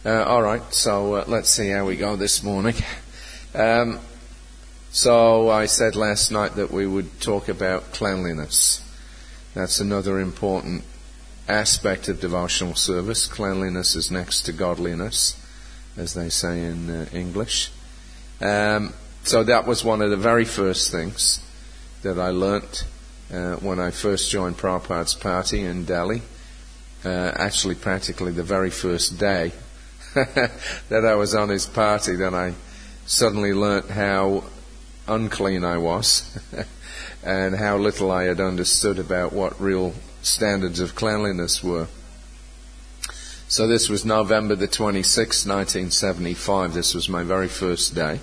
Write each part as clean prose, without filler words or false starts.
All right, so let's see how we go this morning. So I said last night that we would talk about cleanliness. That's another important aspect of devotional service. Cleanliness is next to godliness, as they say in English. So that was one of the very first things that I learnt when I first joined Prabhupada's party in Delhi. Actually, practically the very first day that I was on his party, then I suddenly learnt how unclean I was and how little I had understood about what real standards of cleanliness were. So this was November the 26th, 1975. This was my very first day.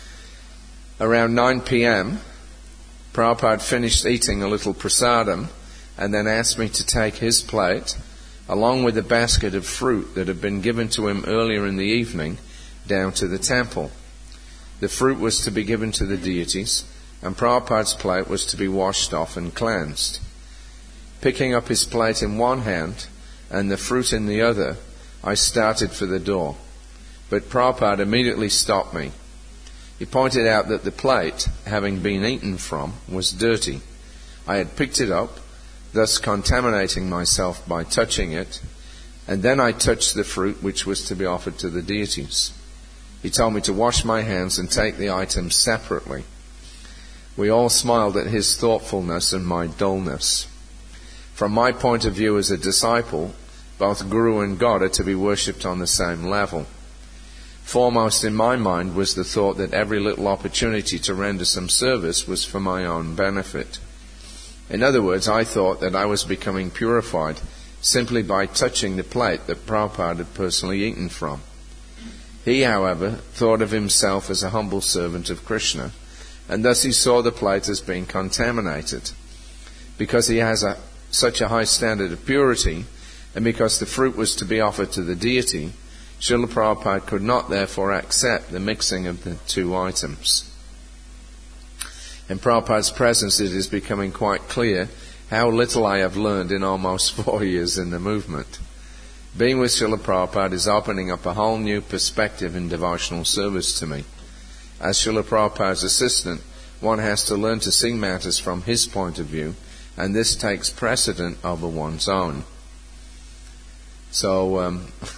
Around 9 p.m., Prabhupada finished eating a little prasadam and then asked me to take his plate along with a basket of fruit that had been given to him earlier in the evening down to the temple. The fruit was to be given to the deities, and Prabhupada's plate was to be washed off and cleansed. Picking up his plate in one hand and the fruit in the other, I started for the door. But Prabhupada immediately stopped me. He pointed out that the plate, having been eaten from, was dirty. I had picked it up, thus contaminating myself by touching it, and then I touched the fruit which was to be offered to the deities. He told me to wash my hands and take the items separately. We all smiled at his thoughtfulness and my dullness. From my point of view as a disciple, both Guru and God are to be worshipped on the same level. Foremost in my mind was the thought that every little opportunity to render some service was for my own benefit. In other words, I thought that I was becoming purified simply by touching the plate that Prabhupada had personally eaten from. He, however, thought of himself as a humble servant of Krishna, and thus he saw the plate as being contaminated. Because he has such a high standard of purity, and because the fruit was to be offered to the deity, Srila Prabhupada could not therefore accept the mixing of the two items. In Prabhupada's presence it is becoming quite clear how little I have learned in almost 4 years in the movement. Being with Srila Prabhupada is opening up a whole new perspective in devotional service to me. As Srila Prabhupada's assistant, one has to learn to see matters from his point of view, and this takes precedent over one's own. So,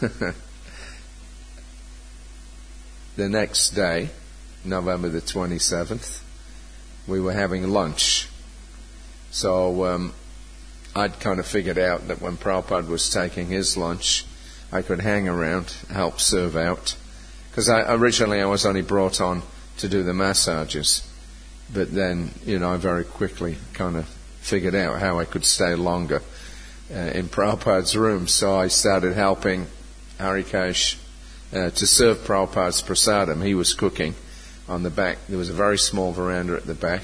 the next day, November the 27th, we were having lunch. So I'd kind of figured out that when Prabhupada was taking his lunch, I could hang around, help serve out. Because originally I was only brought on to do the massages. But then, I very quickly kind of figured out how I could stay longer in Prabhupada's room. So I started helping Harikesh to serve Prabhupada's prasadam. He was cooking on the back. There was a very small veranda at the back.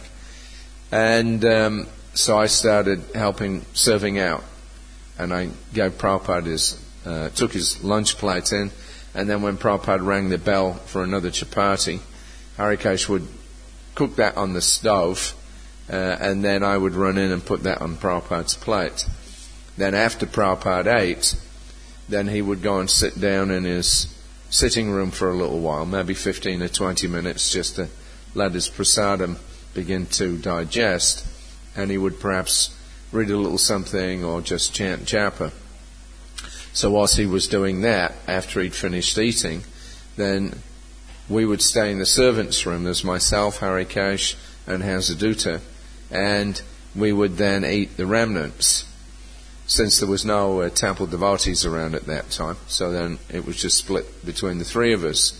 And so I started helping, serving out. And I gave Prabhupada took his lunch plate in. And then when Prabhupada rang the bell for another chapati, Harikesh would cook that on the stove. And then I would run in and put that on Prabhupada's plate. Then after Prabhupada ate, then he would go and sit down in his sitting room for a little while, maybe 15 or 20 minutes, just to let his prasadam begin to digest, and he would perhaps read a little something or just chant japa. So whilst he was doing that, after he'd finished eating, then we would stay in the servants' room. There's myself, Harikesh, and Hazaduta, and we would then eat the remnants. Since there was no temple devotees around at that time, so then it was just split between the three of us.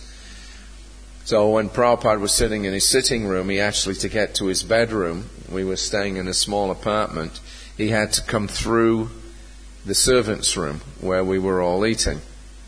So when Prabhupada was sitting in his sitting room, he actually, to get to his bedroom, we were staying in a small apartment, he had to come through the servants' room where we were all eating.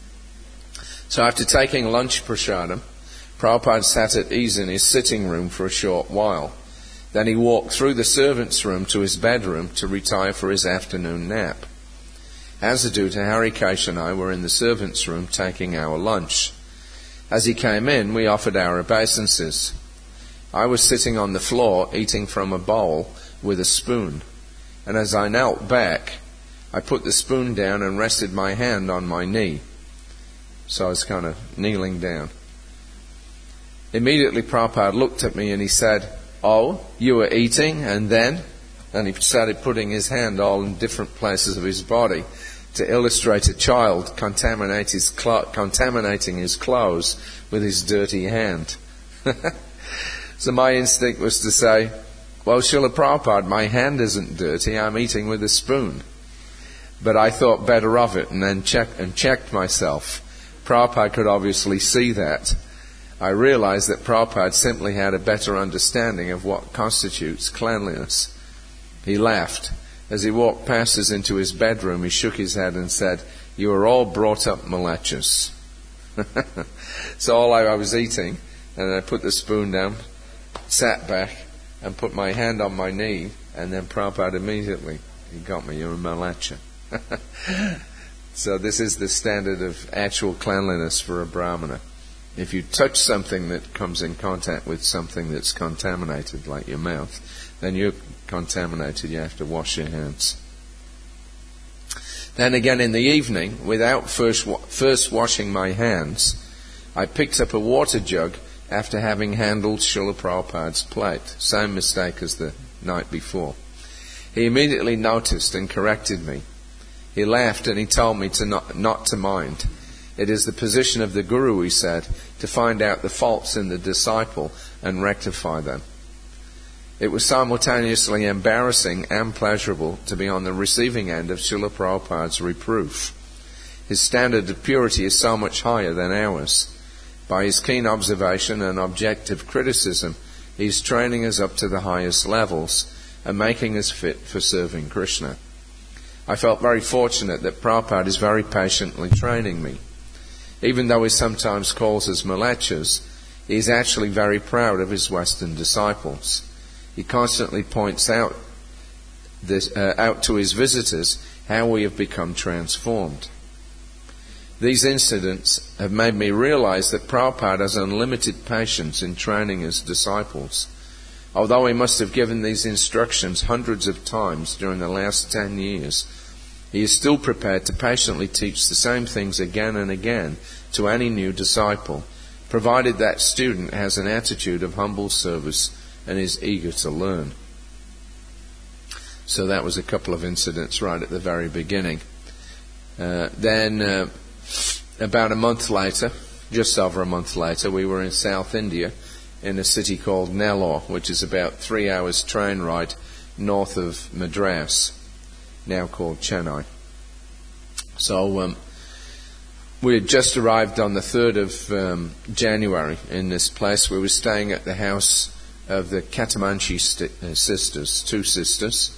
So after taking lunch prasadam, Prabhupada sat at ease in his sitting room for a short while. Then he walked through the servants' room to his bedroom to retire for his afternoon nap. Hazaduta, Harikesh and I were in the servants' room taking our lunch. As he came in, we offered our obeisances. I was sitting on the floor eating from a bowl with a spoon, and as I knelt back, I put the spoon down and rested my hand on my knee. So I was kind of kneeling down. Immediately Prabhupada looked at me and he said, "Oh, you were eating and then?" And he started putting his hand all in different places of his body to illustrate a child contaminating his clothes with his dirty hand. So my instinct was to say, "Well, Srila Prabhupada, my hand isn't dirty, I'm eating with a spoon." But I thought better of it and then checked myself. Prabhupada could obviously see that. I realized that Prabhupada simply had a better understanding of what constitutes cleanliness. He laughed. As he walked past us into his bedroom, he shook his head and said, "You are all brought up malechas." So all I was eating, and I put the spoon down, sat back, and put my hand on my knee, and then Prabhupada immediately, he got me, "You're a malecha." So this is the standard of actual cleanliness for a brahmana. If you touch something that comes in contact with something that's contaminated, like your mouth, then you're contaminated. You have to wash your hands. Then again in the evening, without first washing my hands, I picked up a water jug after having handled Srila Prabhupada's plate. Same mistake as the night before. He immediately noticed and corrected me. He laughed and he told me to not to mind. It is the position of the Guru, he said, to find out the faults in the disciple and rectify them. It was simultaneously embarrassing and pleasurable to be on the receiving end of Srila Prabhupada's reproof. His standard of purity is so much higher than ours. By his keen observation and objective criticism, he is training us up to the highest levels and making us fit for serving Krishna. I felt very fortunate that Prabhupada is very patiently training me. Even though he sometimes calls us malechas, he is actually very proud of his Western disciples. He constantly points out to his visitors how we have become transformed. These incidents have made me realize that Prabhupada has unlimited patience in training his disciples. Although he must have given these instructions hundreds of times during the last 10 years, he is still prepared to patiently teach the same things again and again to any new disciple, provided that student has an attitude of humble service and is eager to learn. So that was a couple of incidents right at the very beginning. Then about a month later, just over a month later, we were in South India in a city called Nellore, which is about 3 hours train ride north of Madras, now called Chennai. So we had just arrived on the 3rd of January in this place. We were staying at the house of the Katamanchi sisters, 2 sisters,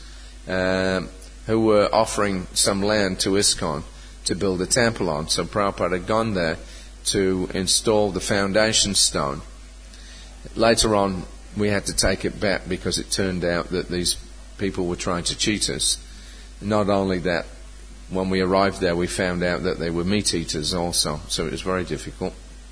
who were offering some land to ISKCON to build a temple on. So Prabhupada had gone there to install the foundation stone. Later on, we had to take it back because it turned out that these people were trying to cheat us. Not only that, when we arrived there, we found out that they were meat eaters also, so it was very difficult.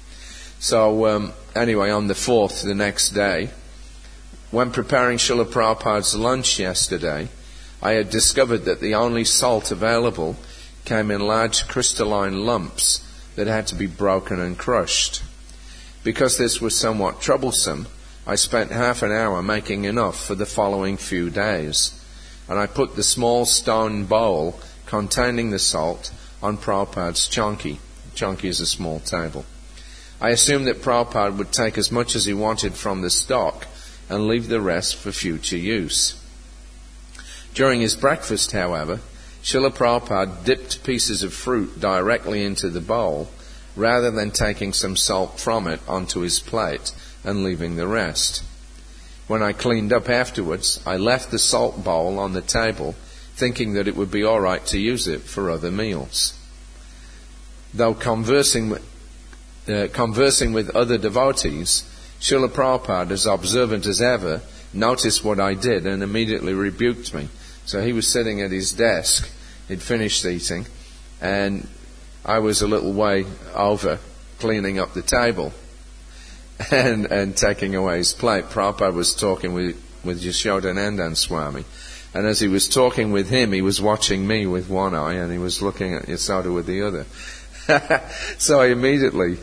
So anyway, on the 4th, the next day, when preparing Srila Prabhupada's lunch yesterday, I had discovered that the only salt available came in large crystalline lumps that had to be broken and crushed. Because this was somewhat troublesome, I spent half an hour making enough for the following few days, and I put the small stone bowl containing the salt on Prabhupada's chonki. Chonki is a small table. I assumed that Prabhupada would take as much as he wanted from the stock and leave the rest for future use. During his breakfast, however, Srila Prabhupada dipped pieces of fruit directly into the bowl rather than taking some salt from it onto his plate and leaving the rest. When I cleaned up afterwards, I left the salt bowl on the table, thinking that it would be all right to use it for other meals. Though conversing with other devotees, Srila Prabhupada, as observant as ever, noticed what I did and immediately rebuked me. So he was sitting at his desk, he'd finished eating, and I was a little way over cleaning up the table and taking away his plate. Prabhupada was talking with Yashodanandan Swami, and as he was talking with him, he was watching me with one eye and he was looking at Yasoda with the other. So I immediately,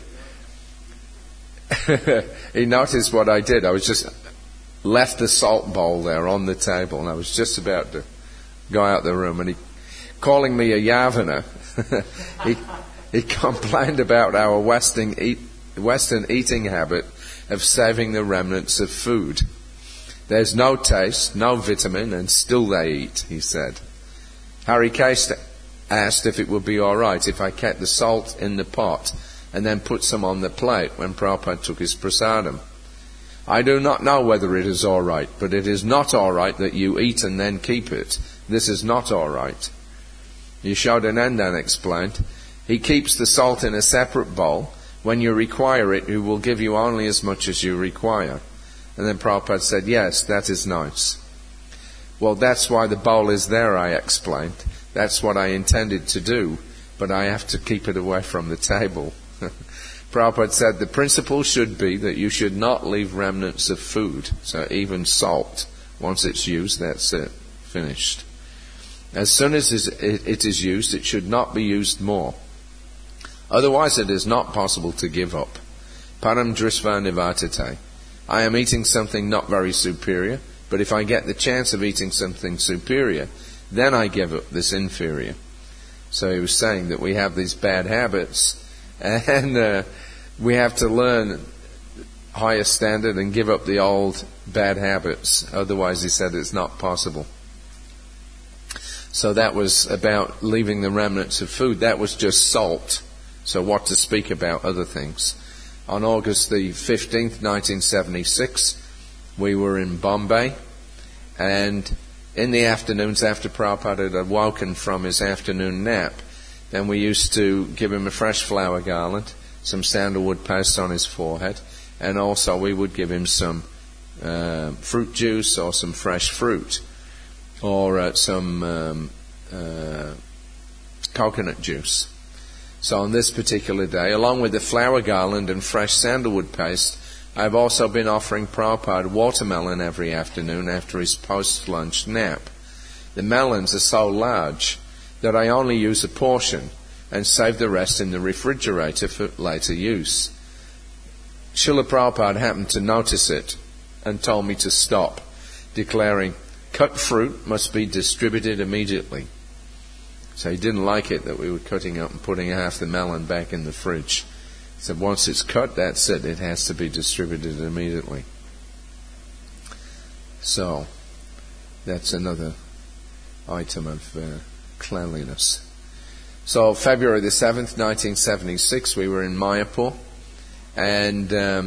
he noticed what I did. I was just left the salt bowl there on the table, and I was just about to go out the room, and he, calling me a Yavaner, he complained about our Western eating habit of saving the remnants of food. There's no taste, no vitamin, and still they eat, he said. Harry Case asked if it would be all right if I kept the salt in the pot and then put some on the plate when Prabhupada took his prasadam. I do not know whether it is all right, but it is not all right that you eat and then keep it. This is not all right. Yashodanandan explained, he keeps the salt in a separate bowl. When you require it, he will give you only as much as you require. And then Prabhupada said, yes, that is nice. Well, that's why the bowl is there, I explained. That's what I intended to do, but I have to keep it away from the table. Prabhupada said the principle should be that you should not leave remnants of food. So even salt, once it's used, that's it, finished. As soon as it is used, it should not be used more. Otherwise it is not possible to give up. Param drisva nivartate. I am eating something not very superior, but if I get the chance of eating something superior, then I give up this inferior. So he was saying that we have these bad habits, and we have to learn higher standard and give up the old bad habits. Otherwise, he said, it's not possible. So that was about leaving the remnants of food. That was just salt. So what to speak about other things. On August the 15th, 1976, we were in Bombay, and in the afternoons after Prabhupada had awoken from his afternoon nap, then we used to give him a fresh flower garland, some sandalwood paste on his forehead, and also we would give him some fruit juice or some fresh fruit, or some coconut juice. So on this particular day, along with the flower garland and fresh sandalwood paste, I've also been offering Prabhupada watermelon every afternoon after his post-lunch nap. The melons are so large that I only use a portion and save the rest in the refrigerator for later use. Srila Prabhupada happened to notice it and told me to stop, declaring, cut fruit must be distributed immediately. So he didn't like it that we were cutting up and putting half the melon back in the fridge. He said once it's cut, that's it. It has to be distributed immediately. So that's another item of cleanliness. So February the 7th, 1976, we were in Mayapur. And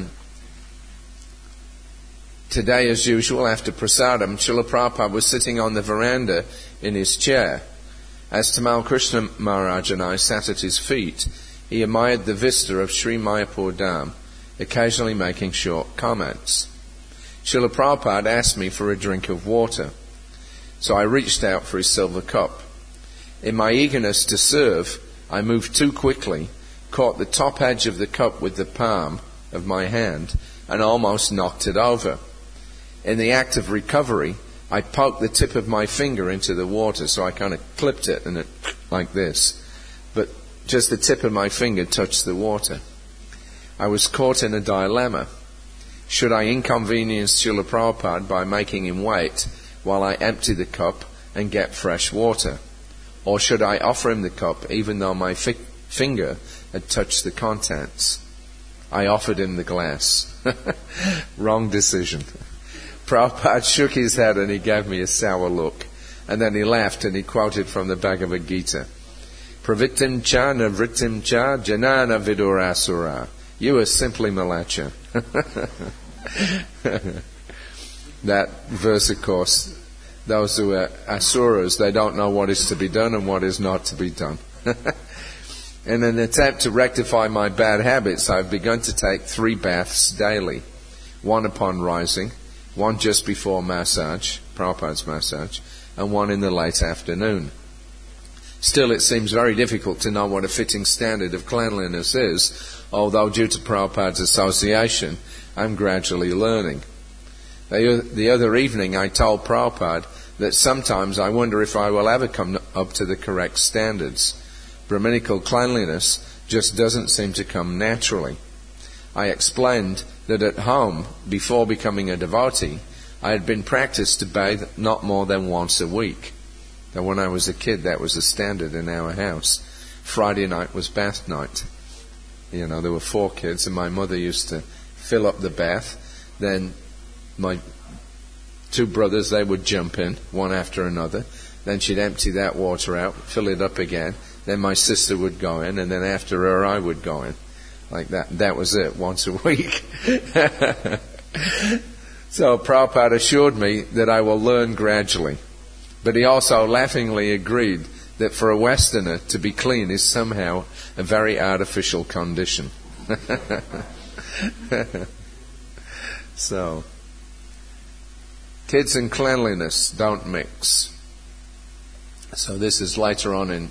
today, as usual, after prasadam, Srila Prabhupada was sitting on the veranda in his chair. As Tamal Krishna Maharaj and I sat at his feet, he admired the vista of Sri Mayapur Dham, occasionally making short comments. Srila Prabhupada asked me for a drink of water, so I reached out for his silver cup. In my eagerness to serve, I moved too quickly, caught the top edge of the cup with the palm of my hand, and almost knocked it over. In the act of recovery, I poked the tip of my finger into the water, so I kind of clipped it, and it like this. But just the tip of my finger touched the water. I was caught in a dilemma. Should I inconvenience Srila Prabhupada by making him wait while I empty the cup and get fresh water? Or should I offer him the cup even though my finger had touched the contents? I offered him the glass. Wrong decision. Prabhupada shook his head and he gave me a sour look. And then he laughed and he quoted from the Bhagavad Gita. Pravittim cha navrittim cha janana vidurasura. You are simply malacha. That verse, of course, those who are asuras, they don't know what is to be done and what is not to be done. In an attempt to rectify my bad habits, I've begun to take 3 baths daily. One upon rising, one just before massage, Prabhupada's massage, and one in the late afternoon. Still, it seems very difficult to know what a fitting standard of cleanliness is, although due to Prabhupada's association, I'm gradually learning. The other evening I told Prabhupada that sometimes I wonder if I will ever come up to the correct standards. Brahminical cleanliness just doesn't seem to come naturally. I explained that at home, before becoming a devotee, I had been practiced to bathe not more than once a week. Now, when I was a kid, that was the standard in our house. Friday night was bath night. You know, there were 4 kids, and my mother used to fill up the bath. Then my 2 brothers, they would jump in, one after another. Then she'd empty that water out, fill it up again. Then my sister would go in, and then after her, I would go in. Like that. That was it, once a week. So Prabhupada assured me that I will learn gradually. But he also laughingly agreed that for a Westerner to be clean is somehow a very artificial condition. So, kids and cleanliness don't mix. So this is later on in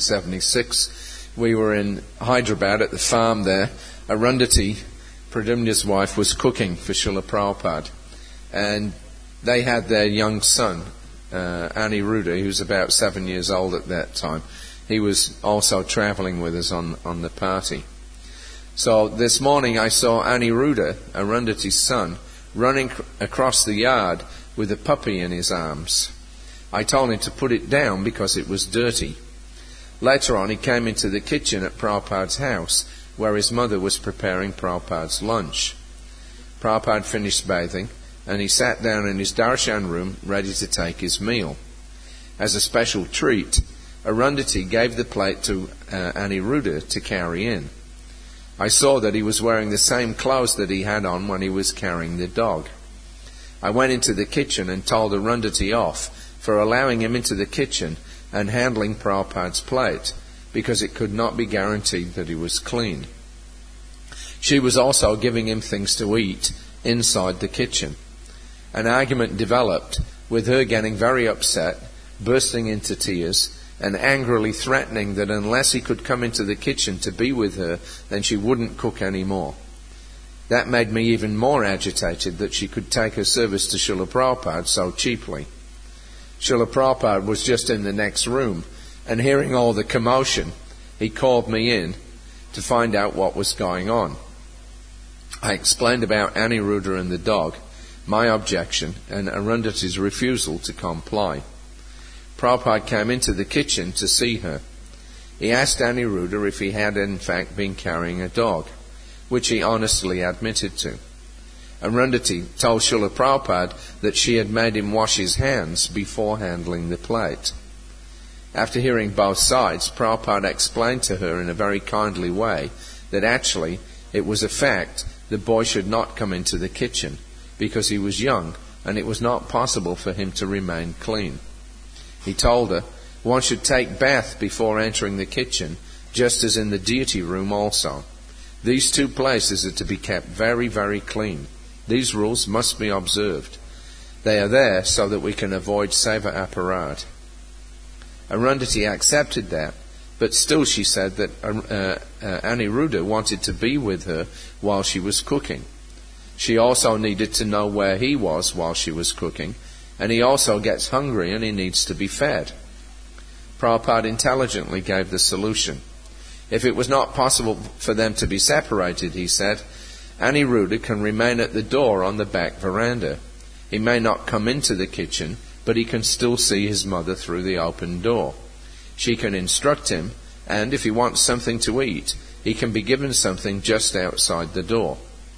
1976. We were in Hyderabad at the farm there. Arundhati, Pradyumna's wife, was cooking for Srila Prabhupada. And they had their young son, Aniruddha, who was about 7 years old at that time. He was also travelling with us on the party. So this morning I saw Aniruddha, Arundhati's son, running across the yard with a puppy in his arms. I told him to put it down because it was dirty. Later on he came into the kitchen at Prabhupada's house where his mother was preparing Prabhupada's lunch. Prabhupada finished bathing and he sat down in his darshan room ready to take his meal. As a special treat, Arundhati gave the plate to Aniruddha to carry in. I saw that he was wearing the same clothes that he had on when he was carrying the dog. I went into the kitchen and told Arundhati off for allowing him into the kitchen and handling Prabhupada's plate, because it could not be guaranteed that he was clean. She was also giving him things to eat inside the kitchen. An argument developed, with her getting very upset, bursting into tears, and angrily threatening that unless he could come into the kitchen to be with her, then she wouldn't cook any more. That made me even more agitated that she could take her service to Srila Prabhupada so cheaply. Srila Prabhupada was just in the next room, and hearing all the commotion, he called me in to find out what was going on. I explained about Aniruddha and the dog, my objection, and Arundhati's refusal to comply. Prabhupada came into the kitchen to see her. He asked Aniruddha if he had in fact been carrying a dog, which he honestly admitted to. Arundhati told Srila Prabhupada that she had made him wash his hands before handling the plate. After hearing both sides, Prabhupada explained to her in a very kindly way that actually it was a fact the boy should not come into the kitchen because he was young and it was not possible for him to remain clean. He told her one should take bath before entering the kitchen, just as in the deity room also. These 2 places are to be kept very, very clean. These rules must be observed. They are there so that we can avoid seva aparad. Arundhati accepted that, but still she said that Aniruddha wanted to be with her while she was cooking. She also needed to know where he was while she was cooking, and he also gets hungry and he needs to be fed. Prabhupada intelligently gave the solution. If it was not possible for them to be separated, he said, Aniruddha can remain at the door on the back veranda. He may not come into the kitchen, but he can still see his mother through the open door. She can instruct him, and if he wants something to eat, he can be given something just outside the door.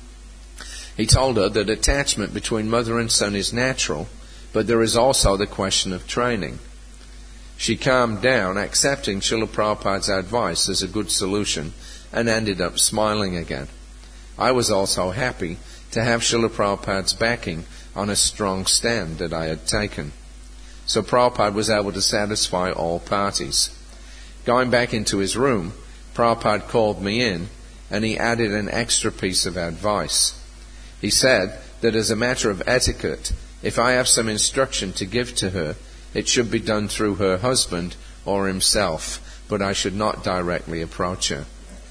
He told her that attachment between mother and son is natural, but there is also the question of training. She calmed down, accepting Srila Prabhupada's advice as a good solution, and ended up smiling again. I was also happy to have Srila Prabhupada's backing on a strong stand that I had taken. So Prabhupada was able to satisfy all parties. Going back into his room, Prabhupada called me in, and he added an extra piece of advice. He said that as a matter of etiquette, if I have some instruction to give to her, it should be done through her husband or himself, but I should not directly approach her.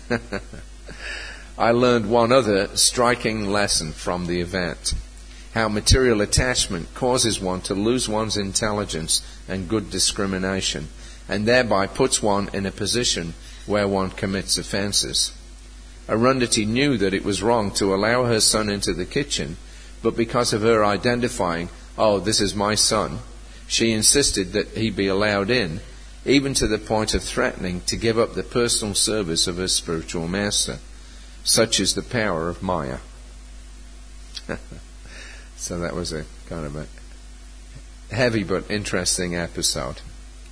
I learned one other striking lesson from the event: how material attachment causes one to lose one's intelligence and good discrimination, and thereby puts one in a position where one commits offences. Arundhati knew that it was wrong to allow her son into the kitchen, but because of her identifying, "Oh, this is my son," she insisted that he be allowed in, even to the point of threatening to give up the personal service of her spiritual master. Such is the power of Maya. So that was a kind of a heavy but interesting episode.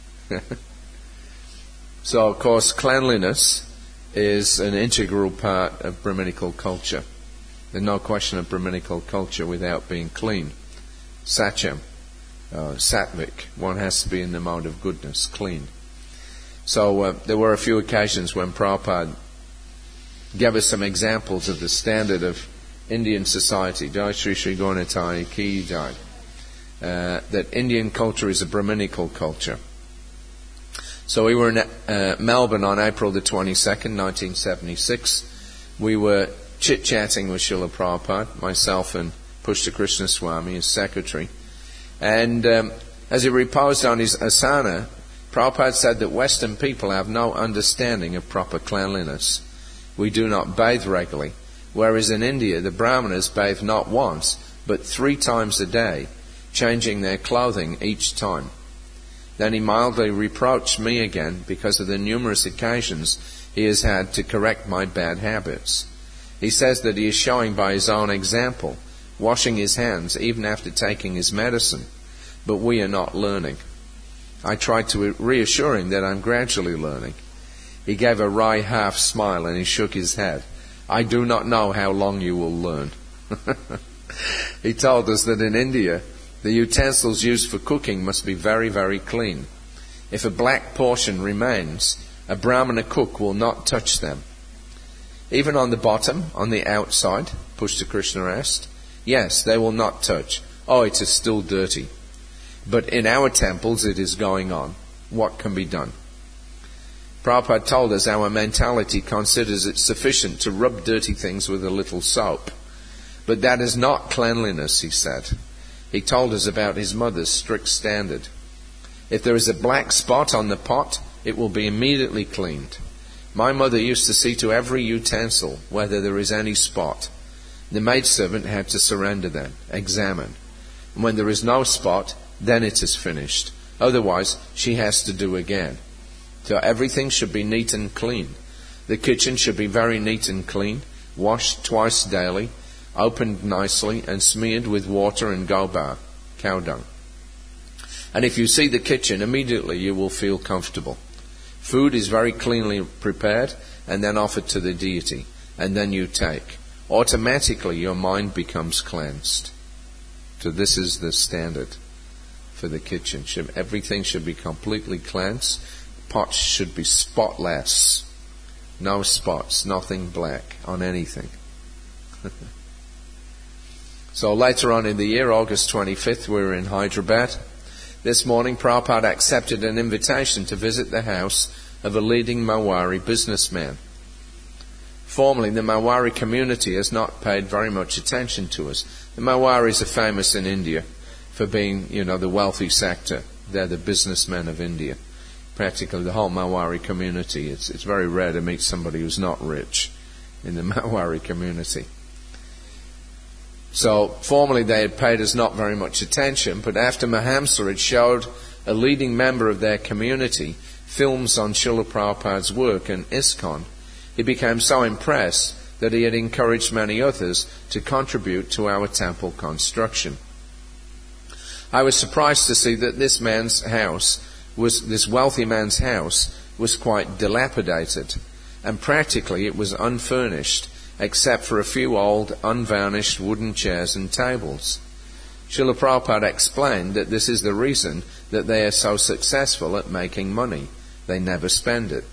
So, of course, cleanliness is an integral part of Brahminical culture. There's no question of Brahminical culture without being clean. Sacham, sattvic, one has to be in the mode of goodness, clean. So there were a few occasions when Prabhupada gave us some examples of the standard of Indian society. Jai Shri Shri Gaurnitai Ki Jai. That Indian culture is a Brahminical culture. So we were in Melbourne on April the 22nd, 1976. We were chit-chatting with Srila Prabhupada, myself and Pushta Krishna Swami, his secretary. And as he reposed on his asana, Prabhupada said that Western people have no understanding of proper cleanliness. We do not bathe regularly, whereas in India the Brahmanas bathe not once, but 3 times a day, changing their clothing each time. Then he mildly reproached me again because of the numerous occasions he has had to correct my bad habits. He says that he is showing by his own example, washing his hands even after taking his medicine, but we are not learning. I tried to reassure him that I'm gradually learning. He gave a wry half smile and he shook his head. "I do not know how long you will learn." He told us that in India, the utensils used for cooking must be very, very clean. If a black portion remains, a Brahmana cook will not touch them. Even on the bottom, on the outside, Pushta Krishna asked, "Yes, they will not touch. Oh, it is still dirty. But in our temples it is going on. What can be done?" Prabhupada told us our mentality considers it sufficient to rub dirty things with a little soap. But that is not cleanliness, he said. He told us about his mother's strict standard. If there is a black spot on the pot, it will be immediately cleaned. My mother used to see to every utensil whether there is any spot. The maidservant had to surrender then, examine. And when there is no spot, then it is finished. Otherwise, she has to do again. So everything should be neat and clean. The kitchen should be very neat and clean, washed twice daily, opened nicely and smeared with water and gobar, cow dung. And if you see the kitchen, immediately you will feel comfortable. Food is very cleanly prepared and then offered to the deity, and then you take. Automatically your mind becomes cleansed. So this is the standard for the kitchen. Everything should be completely cleansed. Pots should be spotless. No spots, nothing black on anything. So later on in the year, August 25th, we were in Hyderabad. This morning, Prabhupada accepted an invitation to visit the house of a leading Marwari businessman. Formerly, the Marwari community has not paid very much attention to us. The Marwaris are famous in India for being, the wealthy sector. They're the businessmen of India. Practically the whole Marwari community. It's very rare to meet somebody who's not rich in the Marwari community. So, formerly they had paid us not very much attention, but after Mahamsa had showed a leading member of their community films on Srila Prabhupada's work and ISKCON, he became so impressed that he had encouraged many others to contribute to our temple construction. I was surprised to see that this wealthy man's house was quite dilapidated, and practically it was unfurnished, except for a few old, unvarnished wooden chairs and tables. Srila Prabhupada explained that this is the reason that they are so successful at making money. They never spend it.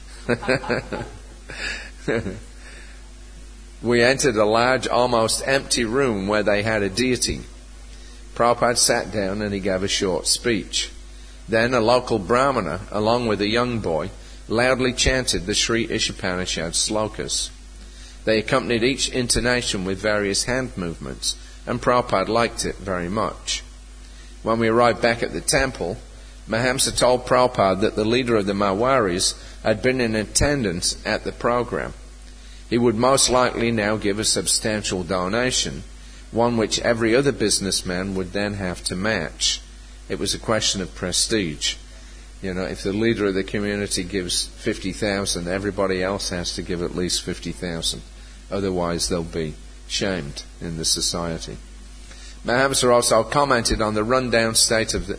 We entered a large, almost empty room where they had a deity. Prabhupada sat down and he gave a short speech. Then a local Brahmana, along with a young boy, loudly chanted the Sri Ishopanishad slokas. They accompanied each intonation with various hand movements, and Prabhupada liked it very much. When we arrived back at the temple, Mahamsa told Prabhupada that the leader of the Marwaris had been in attendance at the program. He would most likely now give a substantial donation, one which every other businessman would then have to match. It was a question of prestige. You know, if the leader of the community gives 50,000, everybody else has to give at least 50,000. Otherwise, they'll be shamed in the society. Mahemsa also commented on the rundown state of the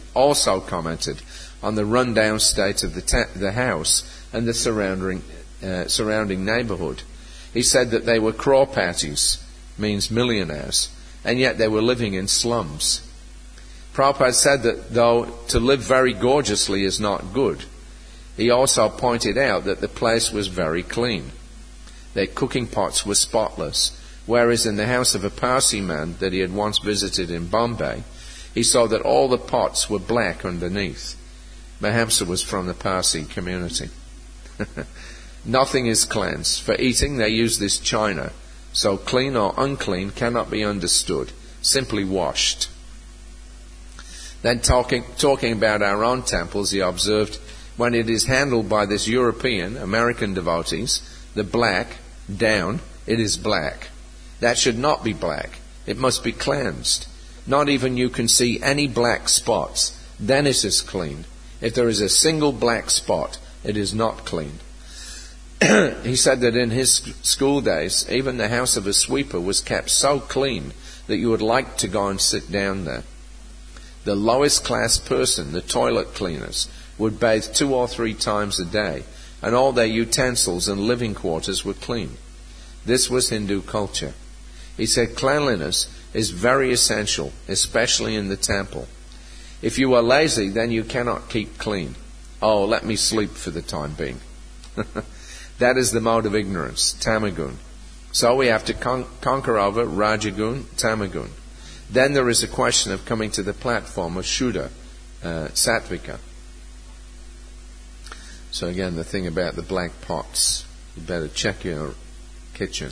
house and the surrounding neighborhood. He said that they were crore-patties, means millionaires, and yet they were living in slums. Prabhupada said that though to live very gorgeously is not good, he also pointed out that the place was very clean. Their cooking pots were spotless, whereas in the house of a Parsi man that he had once visited in Bombay, he saw that all the pots were black underneath. Mahemsa was from the Parsi community. Nothing is cleansed. For eating they use this china, so clean or unclean cannot be understood, simply washed. Then talking about our own temples, he observed, when it is handled by this European, American devotees, the black, down, it is black. That should not be black. It must be cleansed. Not even you can see any black spots. Then it is clean. If there is a single black spot, it is not clean. He said that in his school days, even the house of a sweeper was kept so clean that you would like to go and sit down there. The lowest class person, the toilet cleaners, would bathe 2 or 3 times a day, and all their utensils and living quarters were clean. This was Hindu culture. He said cleanliness is very essential, especially in the temple. If you are lazy, then you cannot keep clean. Oh, let me sleep for the time being. That is the mode of ignorance, tamagun. So we have to conquer over rajagun, tamagun. Then there is a question of coming to the platform of Shuddha, Sattvika. So again, the thing about the black pots. You better check your kitchen.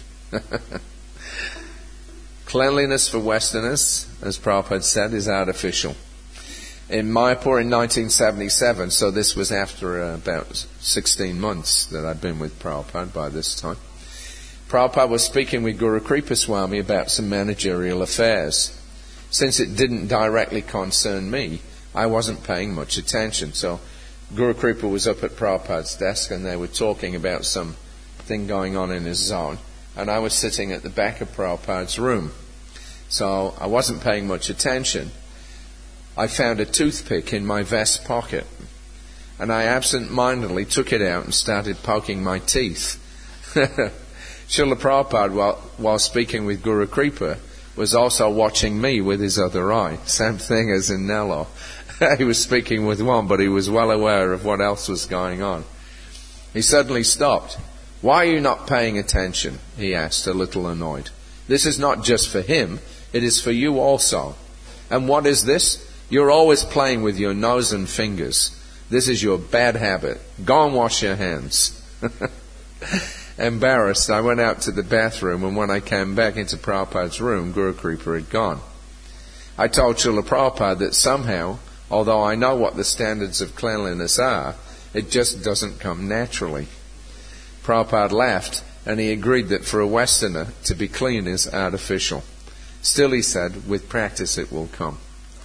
Cleanliness for Westerners, as Prabhupada said, is artificial. In Mayapur in 1977, so this was after about 16 months that I'd been with Prabhupada by this time, Prabhupada was speaking with Guru Kripa Swami about some managerial affairs. Since it didn't directly concern me, I wasn't paying much attention. So Guru Kripa was up at Prabhupada's desk and they were talking about some thing going on in his zone. And I was sitting at the back of Prabhupada's room. So I wasn't paying much attention. I found a toothpick in my vest pocket. And I absent-mindedly took it out and started poking my teeth. Srila Prabhupada, while speaking with Guru Kripa, was also watching me with his other eye. Same thing as in Nellore. He was speaking with one, but he was well aware of what else was going on. He suddenly stopped. "Why are you not paying attention?" he asked, a little annoyed. "This is not just for him, it is for you also. And what is this? You're always playing with your nose and fingers. This is your bad habit. Go and wash your hands." Embarrassed, I went out to the bathroom, and when I came back into Prabhupada's room, Guru Kripa had gone. I told Srila Prabhupada that somehow, although I know what the standards of cleanliness are, it just doesn't come naturally. Prabhupada laughed, and he agreed that for a Westerner, to be clean is artificial. Still, he said, with practice it will come.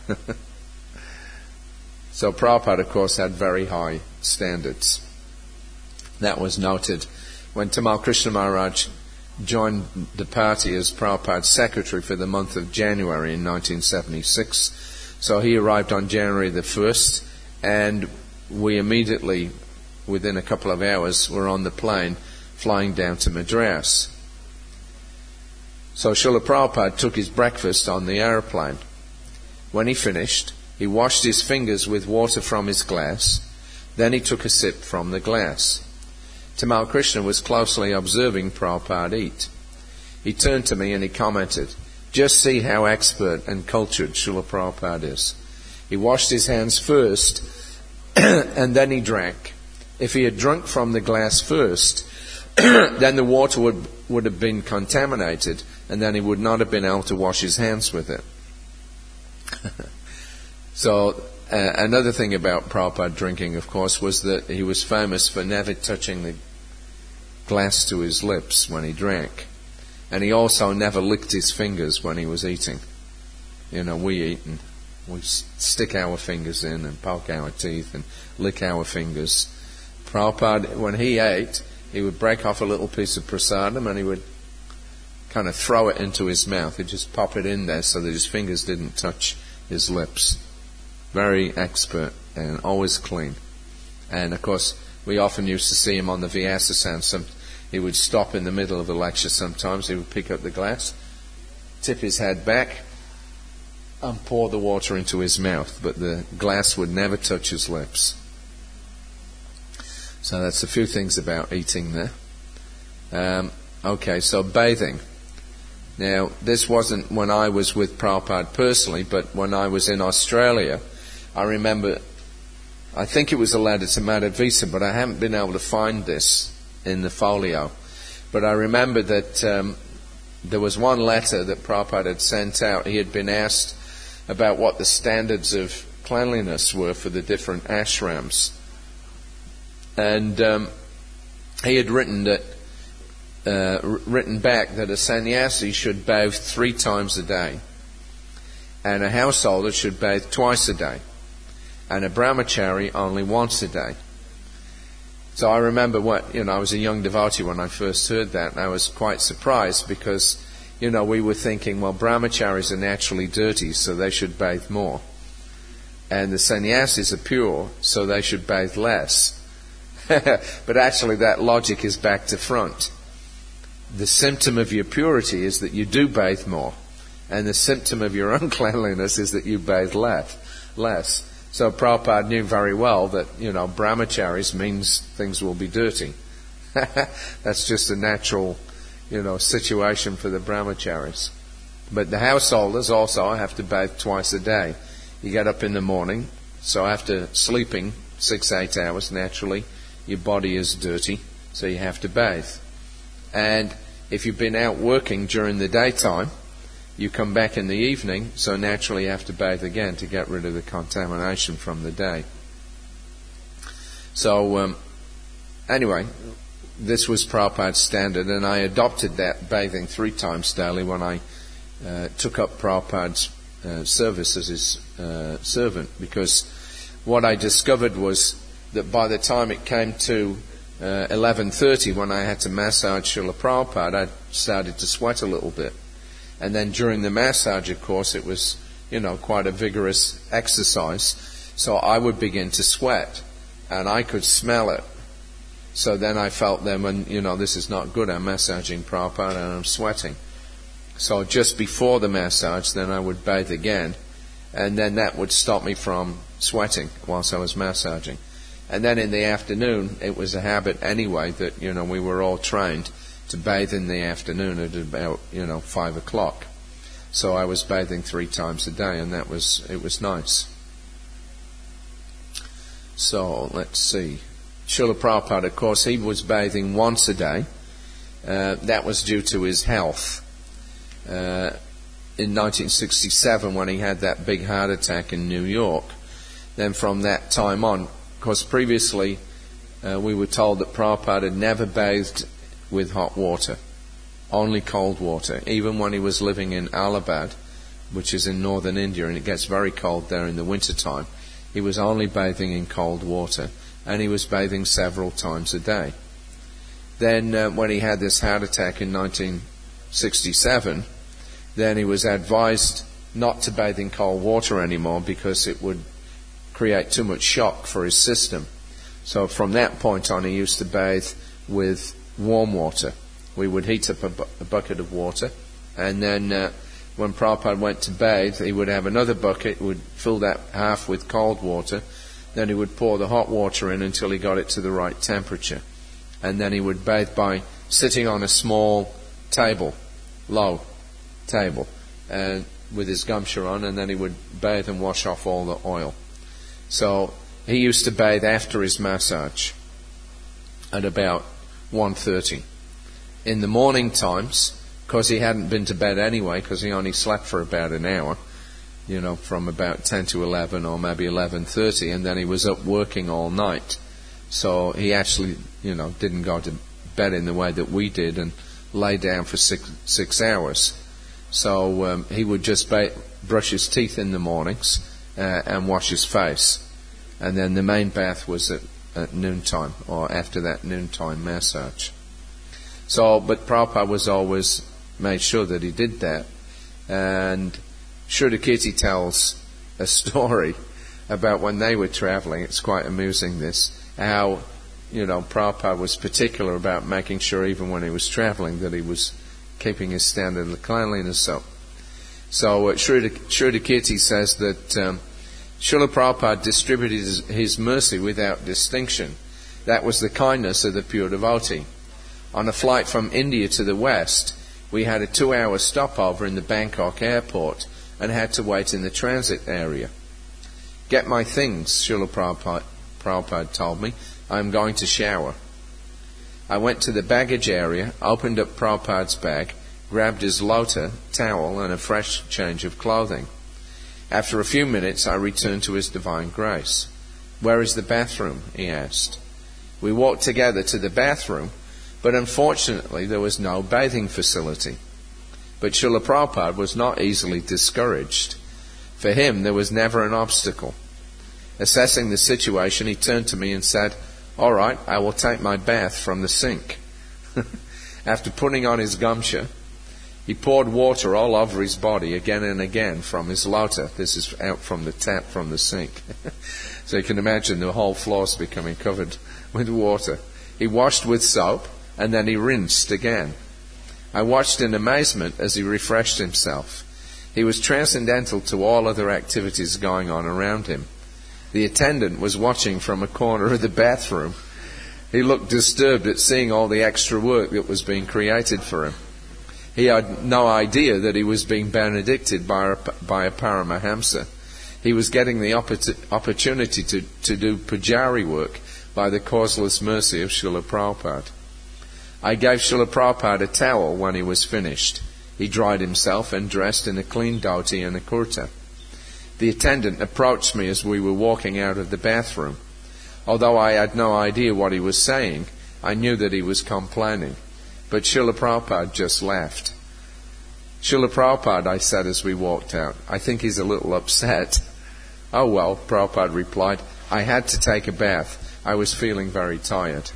So Prabhupada, of course, had very high standards. That was noted when Tamal Krishna Maharaj joined the party as Prabhupada's secretary for the month of January in 1976. So he arrived on January the 1st, and we immediately, within a couple of hours, were on the plane flying down to Madras. So Srila Prabhupada took his breakfast on the aeroplane. When he finished, he washed his fingers with water from his glass. Then he took a sip from the glass. Tamal Krishna was closely observing Prabhupada eat. He turned to me and he commented, "Just see how expert and cultured Srila Prabhupada is. He washed his hands first and then he drank. If he had drunk from the glass first, then the water would have been contaminated and then he would not have been able to wash his hands with it." So another thing about Prabhupada drinking, of course, was that he was famous for never touching the glass to his lips when he drank. And he also never licked his fingers when he was eating. You know, we eat and we stick our fingers in and poke our teeth and lick our fingers. Prabhupada, when he ate, he would break off a little piece of prasadam and he would kind of throw it into his mouth. He'd just pop it in there so that his fingers didn't touch his lips. Very expert and always clean. And of course, we often used to see him on the Vyasa sound. He would stop in the middle of the lecture sometimes. He would pick up the glass, tip his head back, and pour the water into his mouth. But the glass would never touch his lips. So that's a few things about eating there. Okay, so bathing. Now, this wasn't when I was with Prabhupada personally, but when I was in Australia, I remember, I think it was a letter to Madhavisa, but I haven't been able to find this in the folio. But I remember that there was one letter that Prabhupada had sent out. He had been asked about what the standards of cleanliness were for the different ashrams. And he had written back that a sannyasi should bathe 3 times a day, and a householder should bathe twice a day, and a brahmachari only once a day. So I remember I was a young devotee when I first heard that, and I was quite surprised because, we were thinking, well, brahmacharis are naturally dirty, so they should bathe more. And the sannyasis are pure, so they should bathe less. But actually that logic is back to front. The symptom of your purity is that you do bathe more, and the symptom of your uncleanliness is that you bathe less. So Prabhupada knew very well that, brahmacharis means things will be dirty. That's just a natural, situation for the brahmacharis. But the householders also have to bathe twice a day. You get up in the morning, so after sleeping 6-8 hours, naturally, your body is dirty, so you have to bathe. And if you've been out working during the daytime, you come back in the evening, so naturally you have to bathe again to get rid of the contamination from the day. So, anyway, this was Prabhupada's standard, and I adopted that bathing 3 times daily when I took up Prabhupada's service as his servant, because what I discovered was that by the time it came to 11:30, when I had to massage Srila Prabhupada, I started to sweat a little bit. And then during the massage, of course, it was, quite a vigorous exercise. So I would begin to sweat, and I could smell it. So then I felt when, this is not good. I'm massaging Prabhupada and I'm sweating. So just before the massage, then I would bathe again, and then that would stop me from sweating whilst I was massaging. And then in the afternoon, it was a habit anyway that, we were all trained to bathe in the afternoon at about, 5 o'clock. So I was bathing 3 times a day, and it was nice. So, let's see. Srila Prabhupada, of course, he was bathing once a day. That was due to his health. In 1967, when he had that big heart attack in New York, then from that time on, because previously we were told that Prabhupada had never bathed with hot water, only cold water. Even when he was living in Allahabad, which is in northern India, and it gets very cold there in the winter time, he was only bathing in cold water, and he was bathing several times a day. Then when he had this heart attack in 1967, then he was advised not to bathe in cold water anymore because it would create too much shock for his system. So from that point on, he used to bathe with warm water. We would heat up a bucket of water, and then when Prabhupada went to bathe, he would have another bucket, would fill that half with cold water, then he would pour the hot water in until he got it to the right temperature. And then he would bathe by sitting on a small table, low table, with his gamsha on, and then he would bathe and wash off all the oil. So he used to bathe after his massage at about 1:30. In the morning times, because he hadn't been to bed anyway, because he only slept for about an hour, from about 10 to 11 or maybe 11:30, and then he was up working all night. So he actually, didn't go to bed in the way that we did and lay down for six hours. So he would just brush his teeth in the mornings and wash his face. And then the main bath was at noontime, or after that noontime massage. But Prabhupada was always made sure that he did that. And Shrudakirti tells a story about when they were traveling. It's quite amusing, this, how, Prabhupada was particular about making sure, even when he was traveling, that he was keeping his standard of cleanliness up. So Shrudakirti says that Srila Prabhupada distributed his mercy without distinction. That was the kindness of the pure devotee. On a flight from India to the West, we had a 2-hour stopover in the Bangkok airport and had to wait in the transit area. "Get my things," Srila Prabhupada told me. "I'm going to shower." I went to the baggage area, opened up Prabhupada's bag, grabbed his lota, towel, and a fresh change of clothing. After a few minutes, I returned to his divine grace. "Where is the bathroom?" he asked. We walked together to the bathroom, but unfortunately there was no bathing facility. But Srila Prabhupada was not easily discouraged. For him, there was never an obstacle. Assessing the situation, he turned to me and said, "All right, I will take my bath from the sink." After putting on his gamcha, he poured water all over his body again and again from his lota. This is out from the tap from the sink. So you can imagine the whole floor's becoming covered with water. He washed with soap, and then he rinsed again. I watched in amazement as he refreshed himself. He was transcendental to all other activities going on around him. The attendant was watching from a corner of the bathroom. He looked disturbed at seeing all the extra work that was being created for him. He had no idea that he was being benedicted by a Paramahamsa. He was getting the opportunity to do pujari work by the causeless mercy of Srila Prabhupada. I gave Srila Prabhupada a towel when he was finished. He dried himself and dressed in a clean dhoti and a kurta. The attendant approached me as we were walking out of the bathroom. Although I had no idea what he was saying, I knew that he was complaining. But Srila Prabhupada just laughed. "Srila Prabhupada," I said as we walked out, "I think he's a little upset." "Oh well," Prabhupada replied, "I had to take a bath. I was feeling very tired."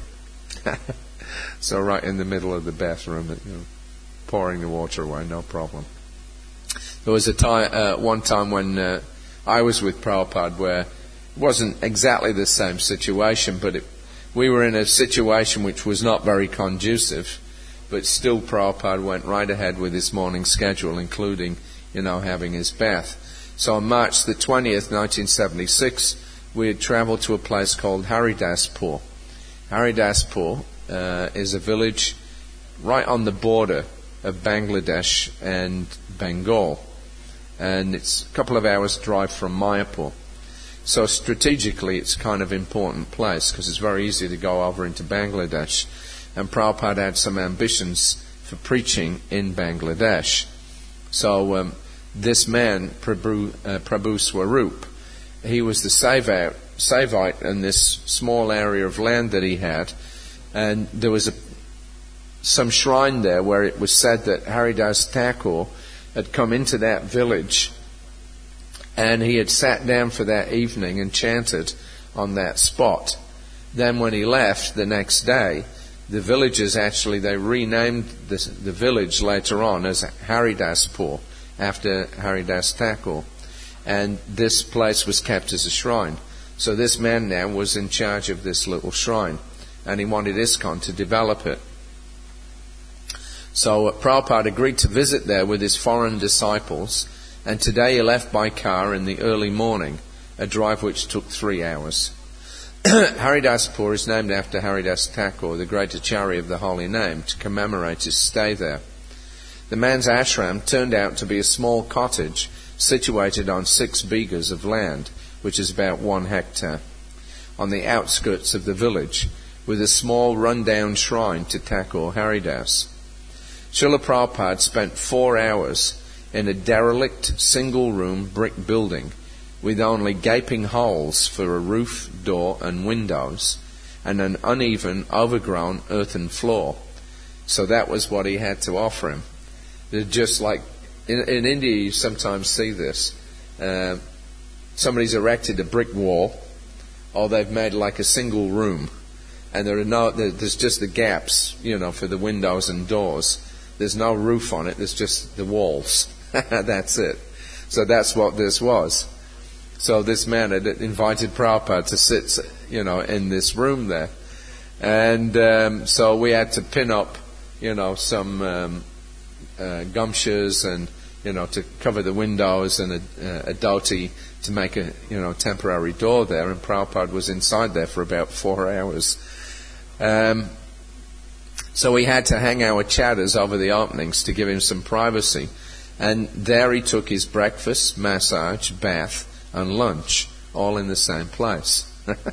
So right in the middle of the bathroom, pouring the water away, no problem. There was one time when I was with Prabhupada where it wasn't exactly the same situation, but we were in a situation which was not very conducive, but still Prabhupada went right ahead with his morning schedule, including, having his bath. So on March the 20th, 1976, we had traveled to a place called Haridaspur. Haridaspur is a village right on the border of Bangladesh and Bengal, and it's a couple of hours drive from Mayapur. So strategically it's kind of important place because it's very easy to go over into Bangladesh, and Prabhupada had some ambitions for preaching in Bangladesh. So this man, Prabhu Swarup, he was the Saivite in this small area of land that he had, and there was some shrine there where it was said that Haridas Thakur had come into that village and he had sat down for that evening and chanted on that spot. Then when he left the next day, the villagers they renamed the village later on as Haridaspur after Haridas Thakur, and this place was kept as a shrine. So this man now was in charge of this little shrine, and he wanted ISKCON to develop it. So Prabhupada agreed to visit there with his foreign disciples, and today he left by car in the early morning, a drive which took 3 hours. Haridaspur is named after Haridas Thakur, the great Acharya of the Holy Name, to commemorate his stay there. The man's ashram turned out to be a small cottage situated on 6 bighas of land, which is about 1 hectare, on the outskirts of the village, with a small run-down shrine to Thakur Haridas. Srila Prabhupada spent 4 hours in a derelict single-room brick building with only gaping holes for a roof, door and windows, and an uneven, overgrown earthen floor. So that was what he had to offer him. They're just like, in India you sometimes see this. Somebody's erected a brick wall, or they've made like a single room, and there's just the gaps, for the windows and doors. There's no roof on it, there's just the walls. That's it. So that's what this was. So this man had invited Prabhupada to sit, in this room there. And so we had to pin up, some gumshoes and, to cover the windows, and a dhoti to make a, temporary door there. And Prabhupada was inside there for about 4 hours. So we had to hang our chatters over the openings to give him some privacy. And there he took his breakfast, massage, bath, and lunch, all in the same place.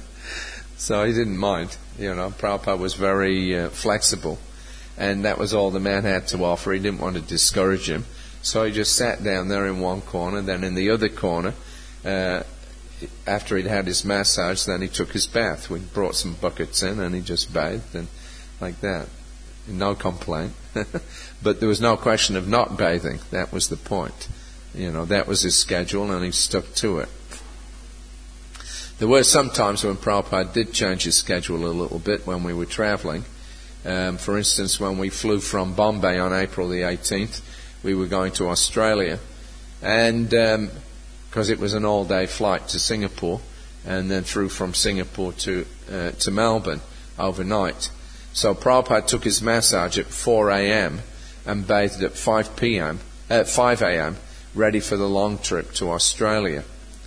So he didn't mind. Prabhupada was very flexible. And that was all the man had to offer. He didn't want to discourage him. So he just sat down there in one corner. Then in the other corner, after he'd had his massage, then he took his bath. We brought some buckets in and he just bathed, and like that. No complaint. But there was no question of not bathing. That was the point. That was his schedule, and he stuck to it. There were some times when Prabhupada did change his schedule a little bit when we were traveling. For instance, when we flew from Bombay on April the 18th, we were going to Australia, and because it was an all-day flight to Singapore, and then through from Singapore to Melbourne overnight. So Prabhupada took his massage at 4 a.m. and bathed at 5 a.m., ready for the long trip to Australia.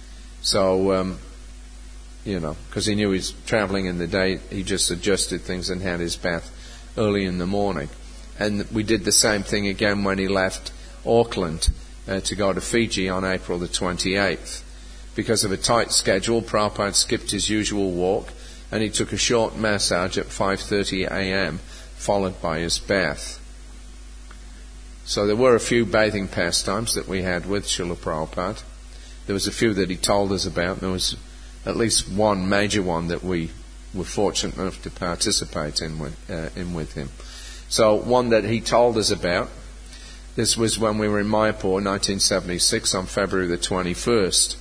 So, because he knew he was traveling in the day, he just adjusted things and had his bath early in the morning. And we did the same thing again when he left Auckland to go to Fiji on April the 28th. Because of a tight schedule, Prabhupada skipped his usual walk, and he took a short massage at 5:30 a.m., followed by his bath. So there were a few bathing pastimes that we had with Srila Prabhupada. There was a few that he told us about. There was at least one major one that we were fortunate enough to participate in with him. So one that he told us about, this was when we were in Mayapur, 1976, on February the 21st.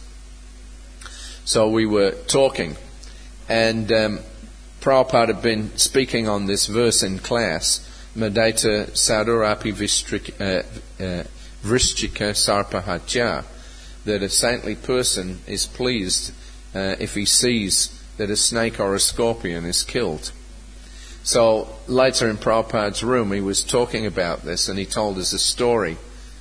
So we were talking, and Prabhupada had been speaking on this verse in class, Madeta Sadurapi Vrishchika Sarpahatya, that a saintly person is pleased if he sees that a snake or a scorpion is killed. So later in Prabhupada's room he was talking about this, and he told us a story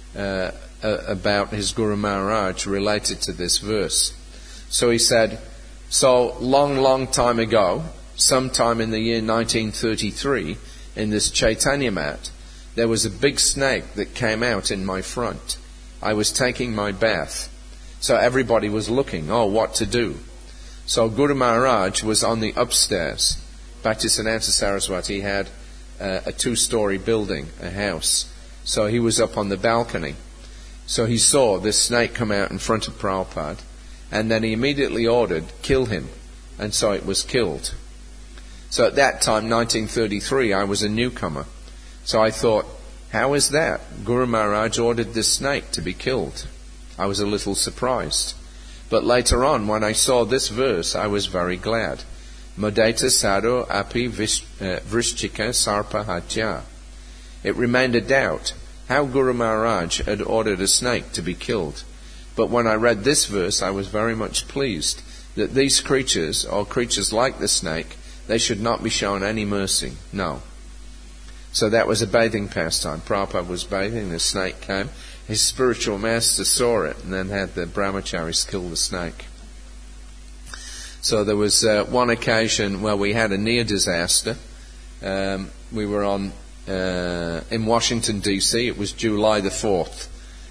about his Guru Maharaj related to this verse. So he said, so long time ago, sometime in the year 1933, in this Chaitanya mat, there was a big snake that came out in my front. I was taking my bath. So everybody was looking, what to do? So Guru Maharaj was on the upstairs. Bhaktisiddhanta Saraswati had a 2-story building, a house. So he was up on the balcony. So he saw this snake come out in front of Prabhupada, and then he immediately ordered, kill him. And so it was killed. So at that time, 1933, I was a newcomer. So I thought, how is that? Guru Maharaj ordered this snake to be killed. I was a little surprised. But later on, when I saw this verse, I was very glad. Modeta sadhu api vrishchika sarpahatya. It remained a doubt how Guru Maharaj had ordered a snake to be killed. But when I read this verse, I was very much pleased that these creatures, or creatures like the snake, they should not be shown any mercy. No. So that was a bathing pastime. Prabhupada was bathing, the snake came. His spiritual master saw it and then had the brahmacharis kill the snake. So there was one occasion where we had a near disaster. We were in Washington, D.C. It was July the 4th,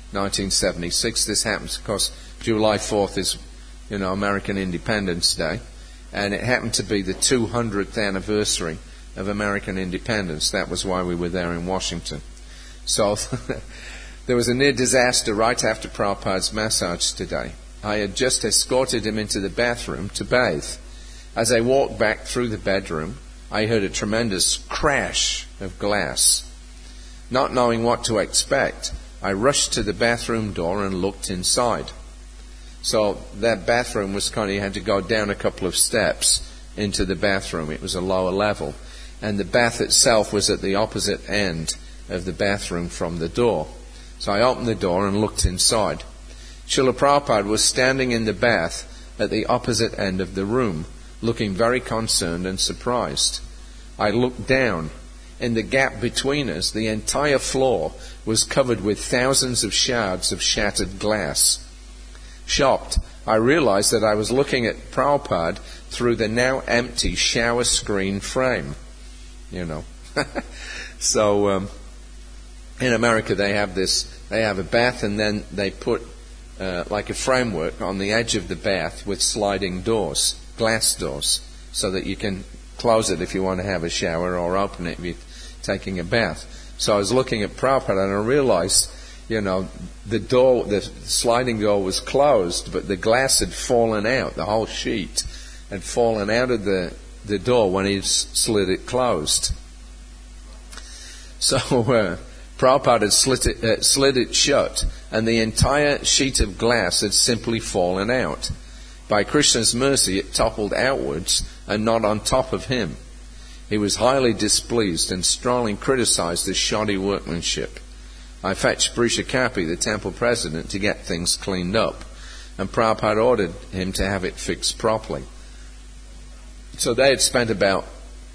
1976. This happens because July 4th is, American Independence Day. And it happened to be the 200th anniversary of American independence. That was why we were there in Washington. So There was a near disaster right after Prabhupada's massage today. I had just escorted him into the bathroom to bathe. As I walked back through the bedroom, I heard a tremendous crash of glass. Not knowing what to expect, I rushed to the bathroom door and looked inside. So that bathroom was you had to go down a couple of steps into the bathroom. It was a lower level. And the bath itself was at the opposite end of the bathroom from the door. So I opened the door and looked inside. Srila Prabhupada was standing in the bath at the opposite end of the room, looking very concerned and surprised. I looked down. In the gap between us, the entire floor was covered with thousands of shards of shattered glass. Shocked, I realized that I was looking at Prabhupada through the now empty shower screen frame. So, in America they have a bath, and then they put like a framework on the edge of the bath with sliding doors, glass doors, so that you can close it if you want to have a shower or open it if you're taking a bath. So I was looking at Prabhupada and I realized, the sliding door was closed, but the glass had fallen out, the whole sheet had fallen out of the door when he slid it closed. So Prabhupada had slid it shut, and the entire sheet of glass had simply fallen out. By Krishna's mercy, it toppled outwards and not on top of him. He was highly displeased and strongly criticized the shoddy workmanship. I fetched Brishakapi, the temple president, to get things cleaned up, and Prabhupada ordered him to have it fixed properly. So they had spent about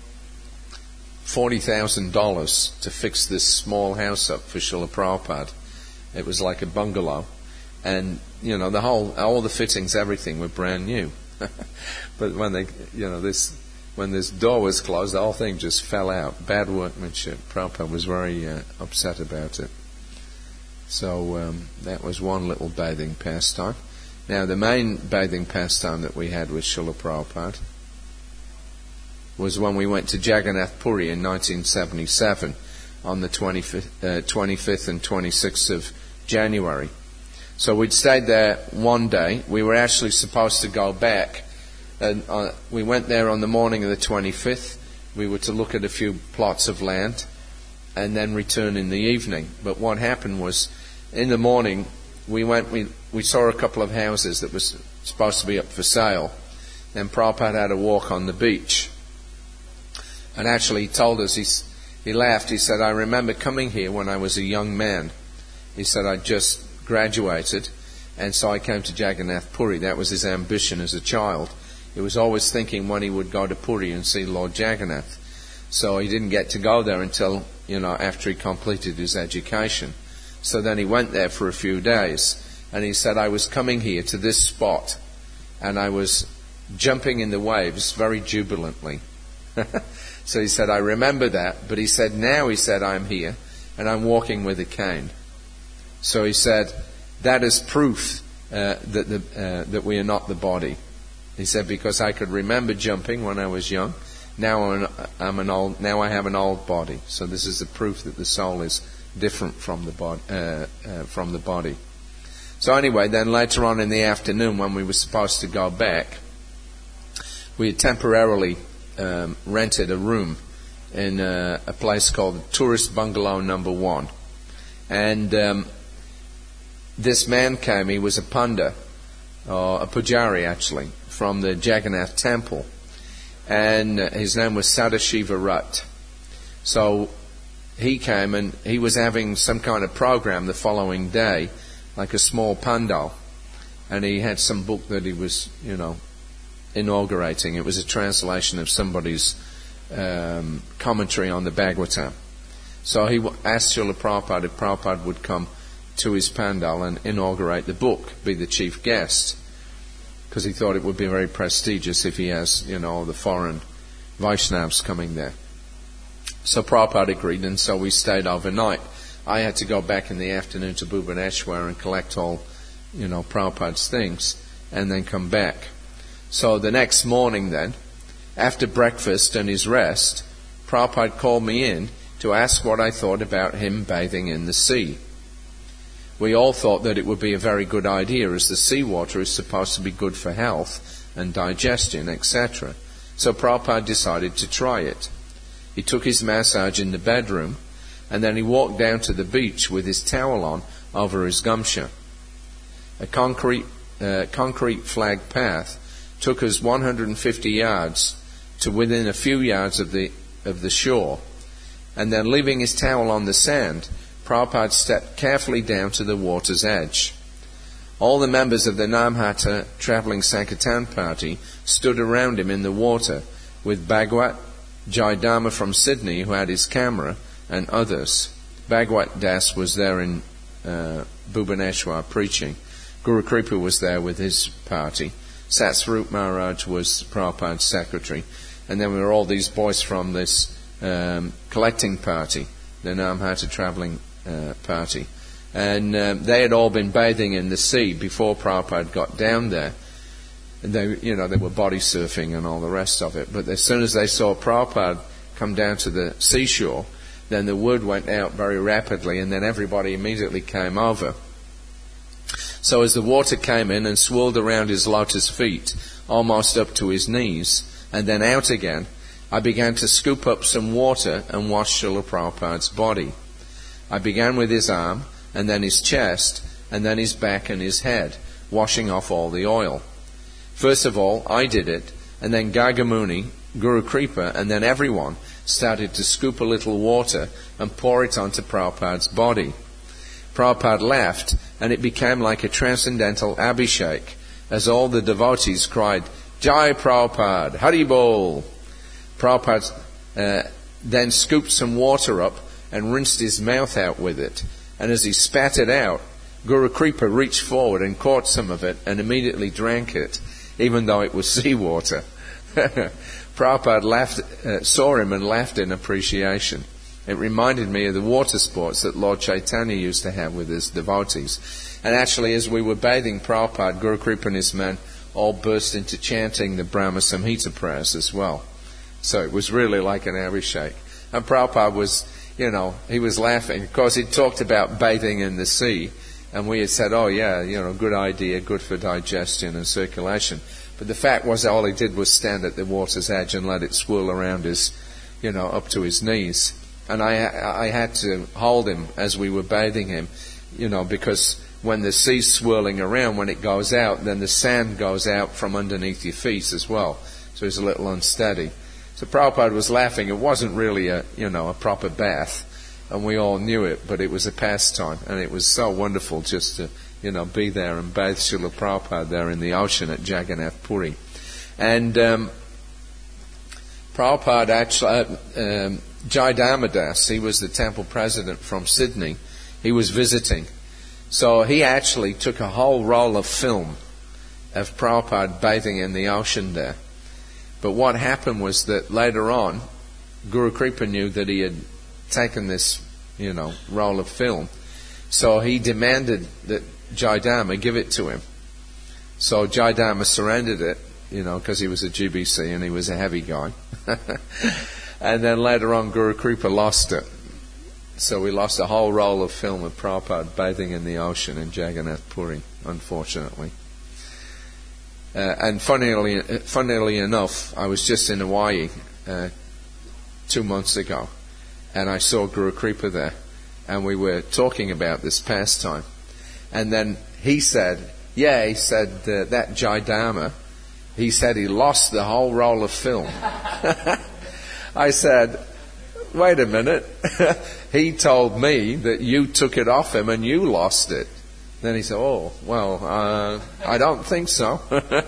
$40,000 to fix this small house up for Srila Prabhupada. It was like a bungalow, and all the fittings, everything were brand new. But when when this door was closed, the whole thing just fell out. Bad workmanship. Prabhupada was very upset about it. So that was one little bathing pastime. Now the main bathing pastime that we had with Srila Prabhupada was when we went to Jagannath Puri in 1977 on the 25th and 26th of January. So we'd stayed there one day. We were actually supposed to go back. And we went there on the morning of the 25th. We were to look at a few plots of land and then return in the evening. But what happened was, in the morning, we saw a couple of houses that was supposed to be up for sale. And Prabhupada had a walk on the beach. And actually he told us, he laughed, he said, I remember coming here when I was a young man. He said, I just graduated, and so I came to Jagannath Puri. That was his ambition as a child. He was always thinking when he would go to Puri and see Lord Jagannath. So he didn't get to go there until, after he completed his education. So then he went there for a few days, and he said, I was coming here to this spot, and I was jumping in the waves very jubilantly. So he said, I remember that, but he said, now I'm here, and I'm walking with a cane. So he said, that is proof that we are not the body. He said, because I could remember jumping when I was young. Now I have an old body. So this is the proof that the soul is different from the body. So anyway, then later on in the afternoon, when we were supposed to go back, we had temporarily rented a room in a place called Tourist Bungalow Number 1. And this man came, he was a panda, or a pujari actually, from the Jagannath temple. And his name was Sadashiva Rat. So he came and he was having some kind of program the following day, like a small pandal. And he had some book that he was, inaugurating. It was a translation of somebody's commentary on the Bhagavatam. So he asked Srila Prabhupada if Prabhupada would come to his pandal and inaugurate the book, be the chief guest, because he thought it would be very prestigious if he has, the foreign Vaishnavas coming there. So Prabhupada agreed, and so we stayed overnight. I had to go back in the afternoon to Bhubaneswar and collect all, Prabhupada's things, and then come back. So the next morning then, after breakfast and his rest, Prabhupada called me in to ask what I thought about him bathing in the sea. we all thought that it would be a very good idea, as the seawater is supposed to be good for health and digestion, etc. So Prabhupada decided to try it. He took his massage in the bedroom, and then he walked down to the beach with his towel on over his gamcha. A concrete flag path took us 150 yards to within a few yards of the shore, and then leaving his towel on the sand, Prabhupada stepped carefully down to the water's edge. All the members of the Namhata travelling Sankirtan party stood around him in the water, with Bhagwat, Jaidama from Sydney, who had his camera, and others. Bhagwat Das was there in Bhubaneswar preaching. Guru Kripa was there with his party. Satsvarup Maharaj was Prabhupada's secretary. And then there were all these boys from this collecting party, the Namhata travelling party. And they had all been bathing in the sea before Prabhupada got down there. And they were body surfing and all the rest of it. But as soon as they saw Prabhupada come down to the seashore, then the word went out very rapidly, and then everybody immediately came over. So as the water came in and swirled around his lotus feet, almost up to his knees, and then out again, I began to scoop up some water and wash Srila Prabhupada's body. I began with his arm, and then his chest, and then his back and his head, washing off all the oil. First of all, I did it, and then Gargamuni, Guru Kripa, and then everyone started to scoop a little water and pour it onto Prabhupada's body. Prabhupada laughed, and it became like a transcendental abhishek, as all the devotees cried, Jai Prabhupada, Hari Bol. Prabhupada then scooped some water up and rinsed his mouth out with it, and as he spat it out, Guru Kripa reached forward and caught some of it and immediately drank it, even though it was seawater. Prabhupada saw him and laughed in appreciation. It reminded me of the water sports that Lord Chaitanya used to have with his devotees. And actually, as we were bathing Prabhupada, Guru Kripa and his men all burst into chanting the Brahma Samhita prayers as well. So it was really like an abhishek. And Prabhupada was, he was laughing. Of course, he'd talked about bathing in the sea, and we had said, oh yeah, good idea, good for digestion and circulation. But the fact was, all he did was stand at the water's edge and let it swirl around his, up to his knees. And I had to hold him as we were bathing him, because when the sea's swirling around, when it goes out, then the sand goes out from underneath your feet as well. So it's a little unsteady. So Prabhupada was laughing. It wasn't really a proper bath, and we all knew it, but it was a pastime, and it was so wonderful just to, be there and bathe Srila Prabhupada there in the ocean at Jagannath Puri. And Prabhupada actually, Jai Dharmadas, he was the temple president from Sydney. He was visiting. So he actually took a whole roll of film of Prabhupada bathing in the ocean there. But what happened was that later on, Guru Kripa knew that he had taken this, roll of film. So he demanded that Jai Dharma give it to him. So Jai Dharma surrendered it, because he was a GBC and he was a heavy guy. And then later on, Guru Kripa lost it. So we lost a whole roll of film of Prabhupada bathing in the ocean in Jagannath Puri, unfortunately. And funnily enough, I was just in Hawaii 2 months ago, and I saw Guru Kripa there, and we were talking about this pastime. And then he said, that Jai Dharma, he said he lost the whole roll of film. I said, wait a minute. He told me that you took it off him and you lost it. Then he said, oh, well, I don't think so.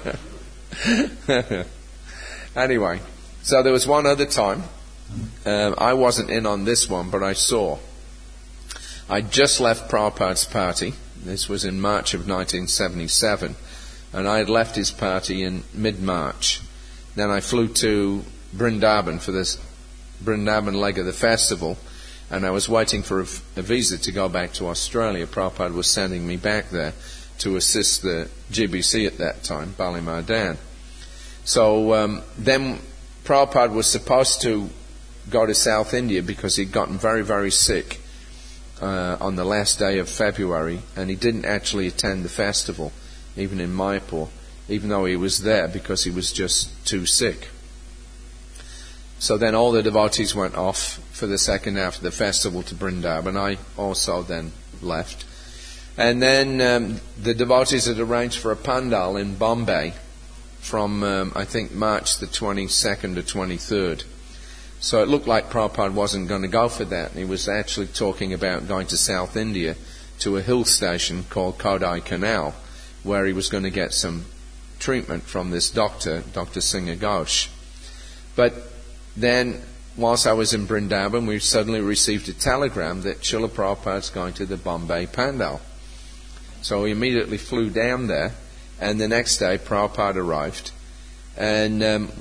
Anyway, so there was one other time. I wasn't in on this one, but I saw. I just left Prabhupada's party. This was in March of 1977. And I had left his party in mid-March. Then I flew to Vrindavan for this Vrindavan leg of the festival, and I was waiting for a visa to go back to Australia. Prabhupada was sending me back there to assist the GBC at that time, Bali Mardan. So then Prabhupada was supposed to go to South India because he'd gotten very, very sick on the last day of February, and he didn't actually attend the festival, even in Mayapur, even though he was there because he was just too sick. So then all the devotees went off for the second half of the festival to Vrindavan. I also then left. And then the devotees had arranged for a pandal in Bombay from, I think, March the 22nd to 23rd. So it looked like Prabhupada wasn't going to go for that. He was actually talking about going to South India to a hill station called Kodai Canal, where he was going to get some treatment from this doctor, Dr. Singha Ghosh. But then, whilst I was in Vrindavan, we suddenly received a telegram that Srila Prabhupada's going to the Bombay Pandal. So we immediately flew down there, and the next day Prabhupada arrived. And,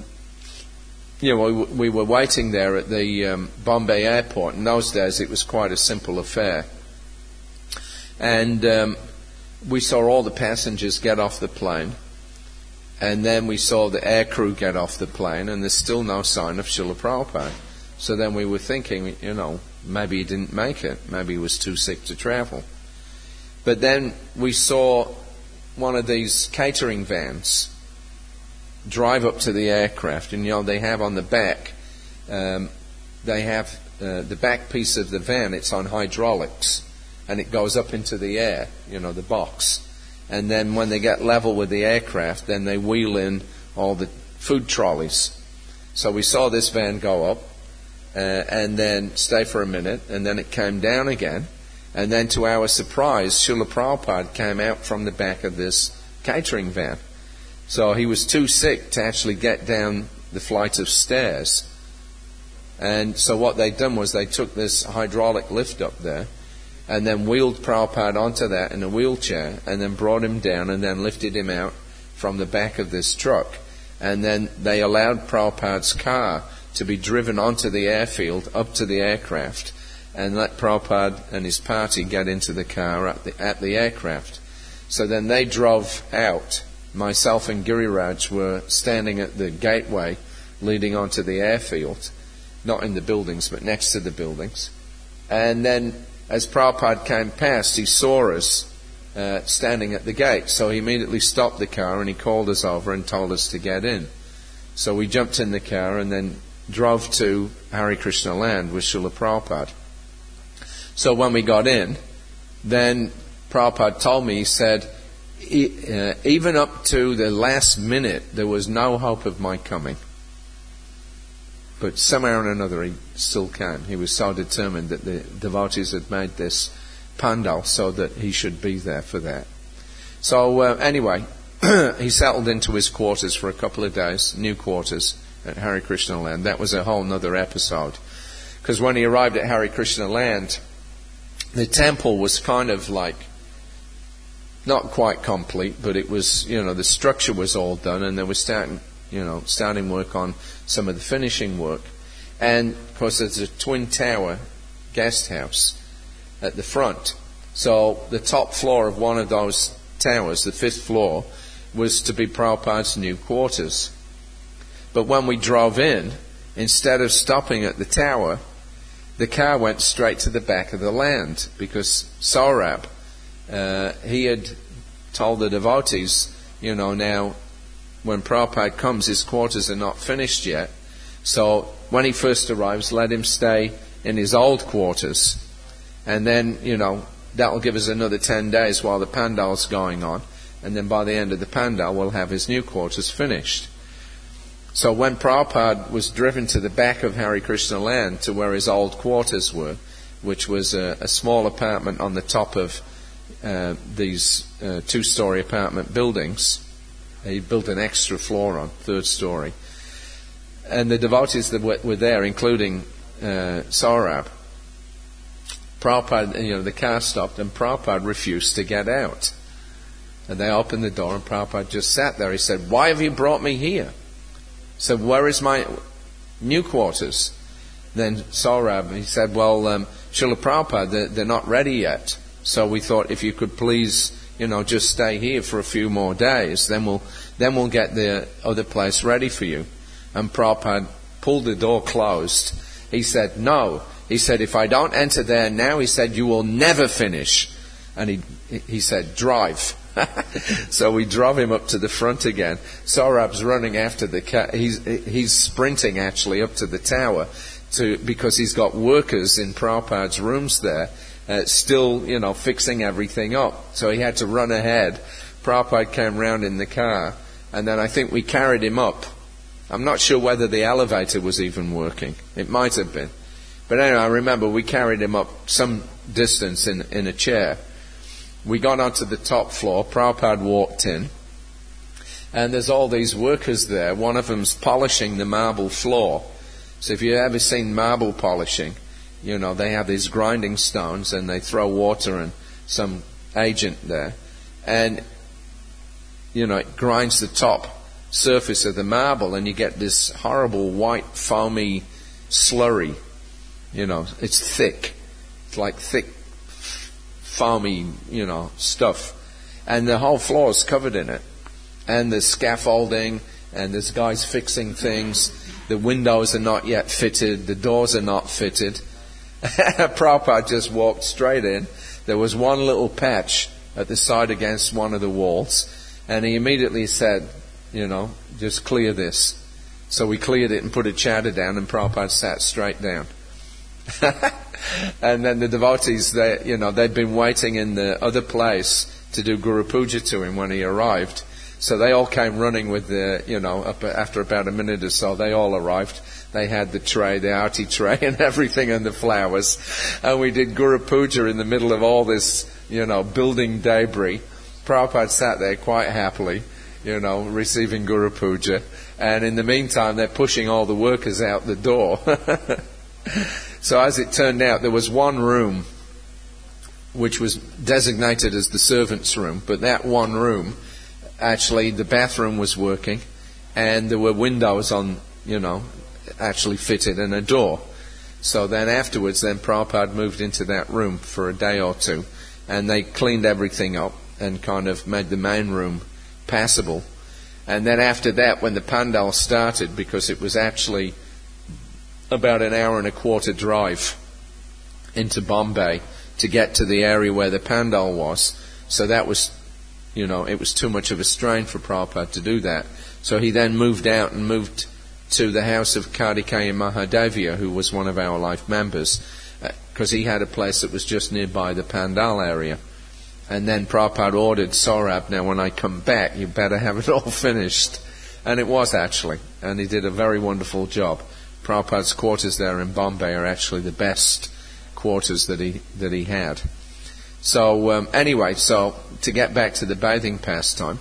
we were waiting there at the Bombay airport. In those days it was quite a simple affair. And we saw all the passengers get off the plane. And then we saw the air crew get off the plane, and there's still no sign of Srila Prabhupada. So then we were thinking, maybe he didn't make it. Maybe he was too sick to travel. But then we saw one of these catering vans drive up to the aircraft, and they have on the back, they have the back piece of the van, it's on hydraulics, and it goes up into the air, the box. And then when they get level with the aircraft, then they wheel in all the food trolleys. So we saw this van go up, and then stay for a minute, and then it came down again. And then to our surprise, Srila Prabhupada came out from the back of this catering van. So he was too sick to actually get down the flight of stairs. And so what they'd done was they took this hydraulic lift up there, and then wheeled Prabhupada onto that in a wheelchair, and then brought him down, and then lifted him out from the back of this truck. And then they allowed Prabhupada's car to be driven onto the airfield, up to the aircraft, and let Prabhupada and his party get into the car at the aircraft. So then they drove out. Myself and Giriraj were standing at the gateway leading onto the airfield, not in the buildings, but next to the buildings. And then as Prabhupada came past, he saw us standing at the gate. So he immediately stopped the car and he called us over and told us to get in. So we jumped in the car and then drove to Hare Krishna land with Srila Prabhupada. So when we got in, then Prabhupada told me, he said, even up to the last minute, there was no hope of my coming. But somehow or another, he still came. He was so determined that the devotees had made this pandal so that he should be there for that. So anyway, he settled into his quarters for a couple of days, new quarters at Hare Krishna land. That was a whole other episode. Because when he arrived at Hare Krishna land, the temple was kind of like, not quite complete, but it was, the structure was all done, and they were starting work on some of the finishing work. And of course there's a twin tower guest house at the front. So the top floor of one of those towers, the 5th floor, was to be Prabhupada's new quarters. But when we drove in, instead of stopping at the tower, the car went straight to the back of the land, because Saurabh, he had told the devotees, now when Prabhupada comes, his quarters are not finished yet. So when he first arrives, let him stay in his old quarters. And then, that will give us another 10 days while the pandal's going on. And then by the end of the pandal, we'll have his new quarters finished. So when Prabhupada was driven to the back of Hare Krishna land to where his old quarters were, which was a small apartment on the top of these 2-story apartment buildings, he built an extra floor on, 3rd story. And the devotees that were there, including Saurabh, Prabhupada, the car stopped and Prabhupada refused to get out. And they opened the door and Prabhupada just sat there. He said, "Why have you brought me here?" So where is my new quarters? Then Saurabh, he said, "Well, Srila Prabhupada, they're not ready yet. So we thought if you could please, just stay here for a few more days, then we'll get the other place ready for you." And Prabhupada pulled the door closed. He said, "No, He said, if I don't enter there now, he said, you will never finish. And he said, drive. So we drove him up to the front again. Saurabh's running after the car. He's sprinting actually up to the tower because he's got workers in Prabhupada's rooms there, still, fixing everything up. So he had to run ahead. Prabhupada came round in the car, and then I think we carried him up. I'm not sure whether the elevator was even working. It might have been. But anyway, I remember we carried him up some distance in a chair. We got onto the top floor. Prabhupada walked in. And there's all these workers there. One of them's polishing the marble floor. So if you've ever seen marble polishing, they have these grinding stones and they throw water and some agent there. And, it grinds the top surface of the marble and you get this horrible white foamy slurry. It's thick. It's like thick, foamy, stuff. And the whole floor is covered in it. And there's scaffolding, and there's guys fixing things. The windows are not yet fitted. The doors are not fitted. Prabhupada just walked straight in. There was one little patch at the side against one of the walls. And he immediately said, just clear this. So we cleared it and put a chadder down, and Prabhupada sat straight down. And then the devotees, they'd been waiting in the other place to do Guru Puja to him when he arrived. So they all came running with after about a minute or so, they all arrived. They had the tray, the arti tray and everything and the flowers. And we did Guru Puja in the middle of all this, building debris. Prabhupada sat there quite happily, receiving Guru Puja. And in the meantime, they're pushing all the workers out the door. So as it turned out, there was one room which was designated as the servants' room, but that one room, actually the bathroom was working, and there were windows on, actually fitted, and a door. So then afterwards, Prabhupada moved into that room for a day or two, and they cleaned everything up and kind of made the main room passable. And then after that, when the pandal started, because it was actually about an hour and a quarter drive into Bombay to get to the area where the pandal was. So that was, it was too much of a strain for Prabhupada to do that. So he then moved out and moved to the house of Kartikeya Mahadevia, who was one of our life members, because he had a place that was just nearby the pandal area. And then Prabhupada ordered Saurabh, now when I come back, you better have it all finished. And it was actually, and he did a very wonderful job. Prabhupada's quarters there in Bombay are actually the best quarters that he had. So anyway, so to get back to the bathing pastime,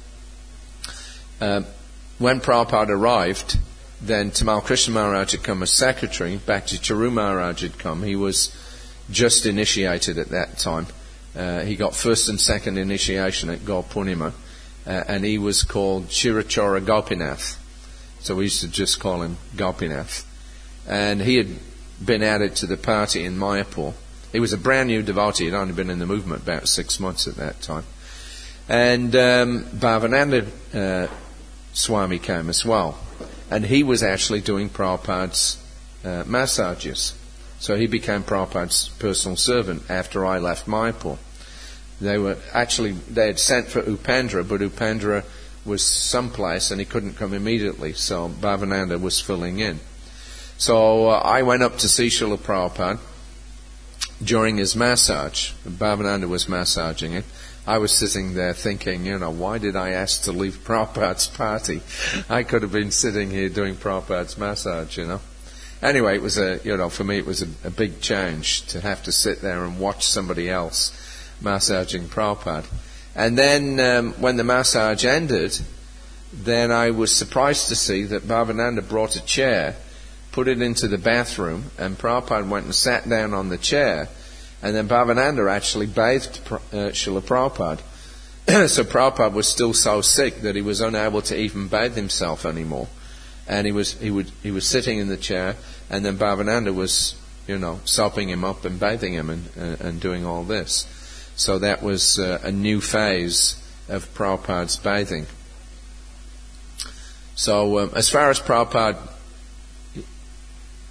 when Prabhupada arrived, then Tamal Krishna Maharaj had come as secretary. Bhakti Charu Maharaj had come. He was just initiated at that time. He got first and second initiation at Gaur Purnima, and he was called Chirachora Gopinath. So we used to just call him Gopinath. And he had been added to the party in Mayapur. He was a brand new devotee. He'd only been in the movement about 6 months at that time. And Bhavananda Swami came as well. And he was actually doing Prabhupada's massages. So he became Prabhupada's personal servant after I left Mayapur. They had sent for Upendra, but Upendra was someplace and he couldn't come immediately, so Bhavananda was filling in. So I went up to see Srila Prabhupada during his massage. Bhavananda was massaging it. I was sitting there thinking, why did I ask to leave Prabhupada's party? I could have been sitting here doing Prabhupada's massage, Anyway, it was for me it was a big change to have to sit there and watch somebody else massaging Prabhupada. And then when the massage ended, then I was surprised to see that Bhavananda brought a chair, put it into the bathroom, and Prabhupada went and sat down on the chair. And then Bhavananda actually bathed Srila Prabhupada. So Prabhupada was still so sick that he was unable to even bathe himself anymore. And he was sitting in the chair, and then Bhavananda was, sopping him up and bathing him and doing all this. So that was a new phase of Prabhupada's bathing. So as far as Prabhupada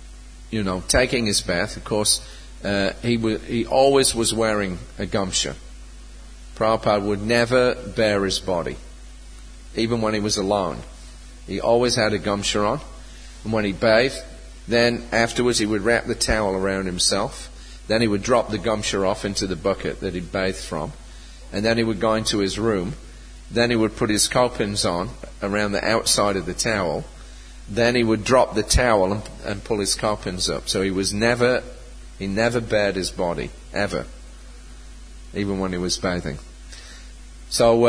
taking his bath, of course, he always was wearing a gamcha. Prabhupada would never bare his body, even when he was alone. He always had a gamcha on, and when he bathed, then afterwards he would wrap the towel around himself. Then he would drop the gamcha off into the bucket that he'd bathed from, and then he would go into his room. Then he would put his kopins on around the outside of the towel. Then he would drop the towel and pull his kopins up. So he never bared his body, ever, even when he was bathing. So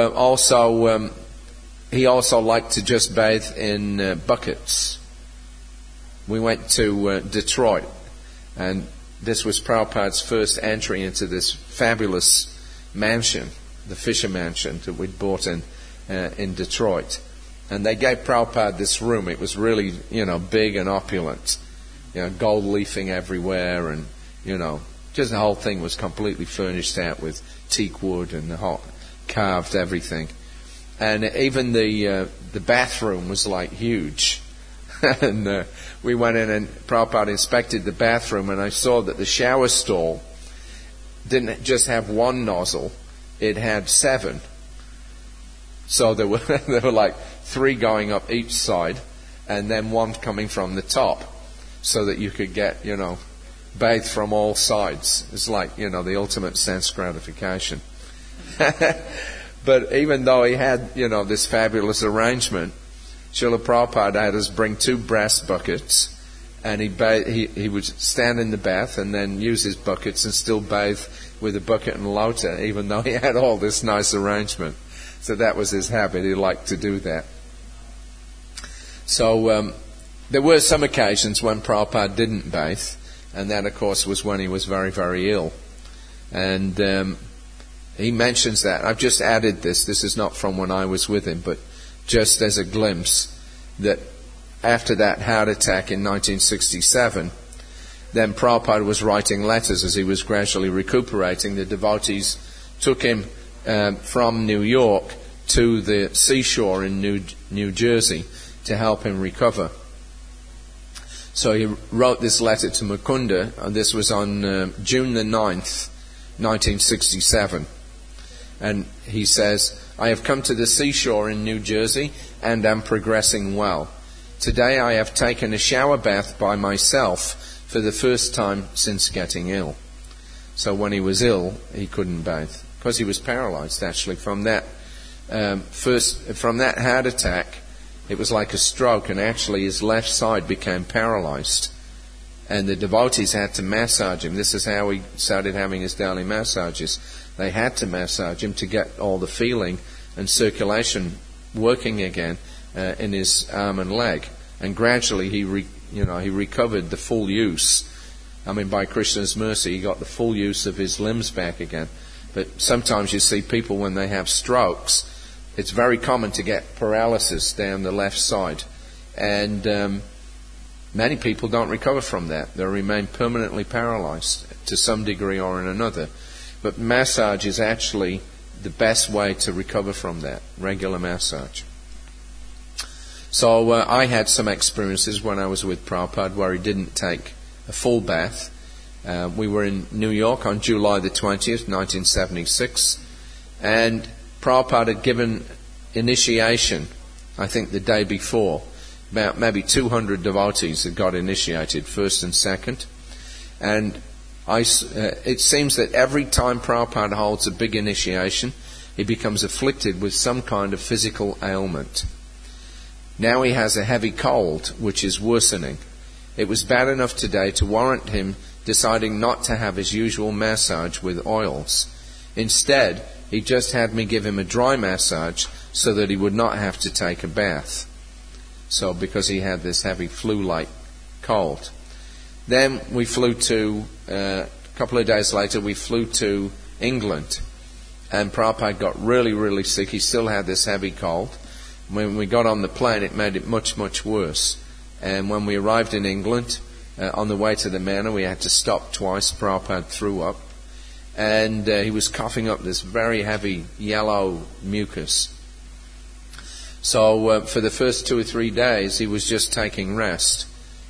he also liked to just bathe in buckets. We went to Detroit, and this was Prabhupada's first entry into this fabulous mansion, the Fisher Mansion that we'd bought in Detroit. And they gave Prabhupada this room. It was really, big and opulent. Gold leafing everywhere, and, just the whole thing was completely furnished out with teak wood and the whole carved everything. And even the bathroom was like huge. And we went in and Prabhupada inspected the bathroom, and I saw that the shower stall didn't just have one nozzle, it had 7. So there were like 3 going up each side, and then 1 coming from the top, so that you could get, bathed from all sides. It's like, the ultimate sense gratification. But even though he had, this fabulous arrangement, Srila Prabhupada had us bring 2 brass buckets, and he would stand in the bath and then use his buckets and still bathe with a bucket and lota, even though he had all this nice arrangement. So that was his habit. He liked to do that. So there were some occasions when Prabhupada didn't bathe, and that, of course, was when he was very, very ill. And he mentions that. I've just added this. This is not from when I was with him, but just as a glimpse, that after that heart attack in 1967, then Prabhupada was writing letters as he was gradually recuperating. The devotees took him from New York to the seashore in New Jersey to help him recover. So he wrote this letter to Mukunda, and this was on June the 9th, 1967. And he says, "I have come to the seashore in New Jersey and am progressing well. Today I have taken a shower bath by myself for the first time since getting ill." So when he was ill, he couldn't bathe, because he was paralyzed actually from that heart attack. It was like a stroke, and actually his left side became paralyzed. And the devotees had to massage him. This is how he started having his daily massages. They had to massage him to get all the feeling and circulation working again in his arm and leg. And gradually he recovered the full use. By Krishna's mercy, he got the full use of his limbs back again. But sometimes you see people, when they have strokes, it's very common to get paralysis down the left side. And many people don't recover from that. They remain permanently paralyzed to some degree or in another. But massage is actually the best way to recover from that, regular massage. So I had some experiences when I was with Prabhupada where he didn't take a full bath. We were in New York on July the 20th, 1976, and Prabhupada had given initiation, I think the day before. About maybe 200 devotees had got initiated, first and second. And it seems that every time Prabhupada holds a big initiation, he becomes afflicted with some kind of physical ailment. Now he has a heavy cold, which is worsening. It was bad enough today to warrant him deciding not to have his usual massage with oils. Instead, he just had me give him a dry massage so that he would not have to take a bath. So, because he had this heavy flu-like cold. Then we flew a couple of days later, we flew to England. And Prabhupada got really, really sick. He still had this heavy cold. When we got on the plane, it made it much, much worse. And when we arrived in England, on the way to the manor, we had to stop twice. Prabhupada threw up. And he was coughing up this very heavy yellow mucus. So for the first 2 or 3 days, he was just taking rest.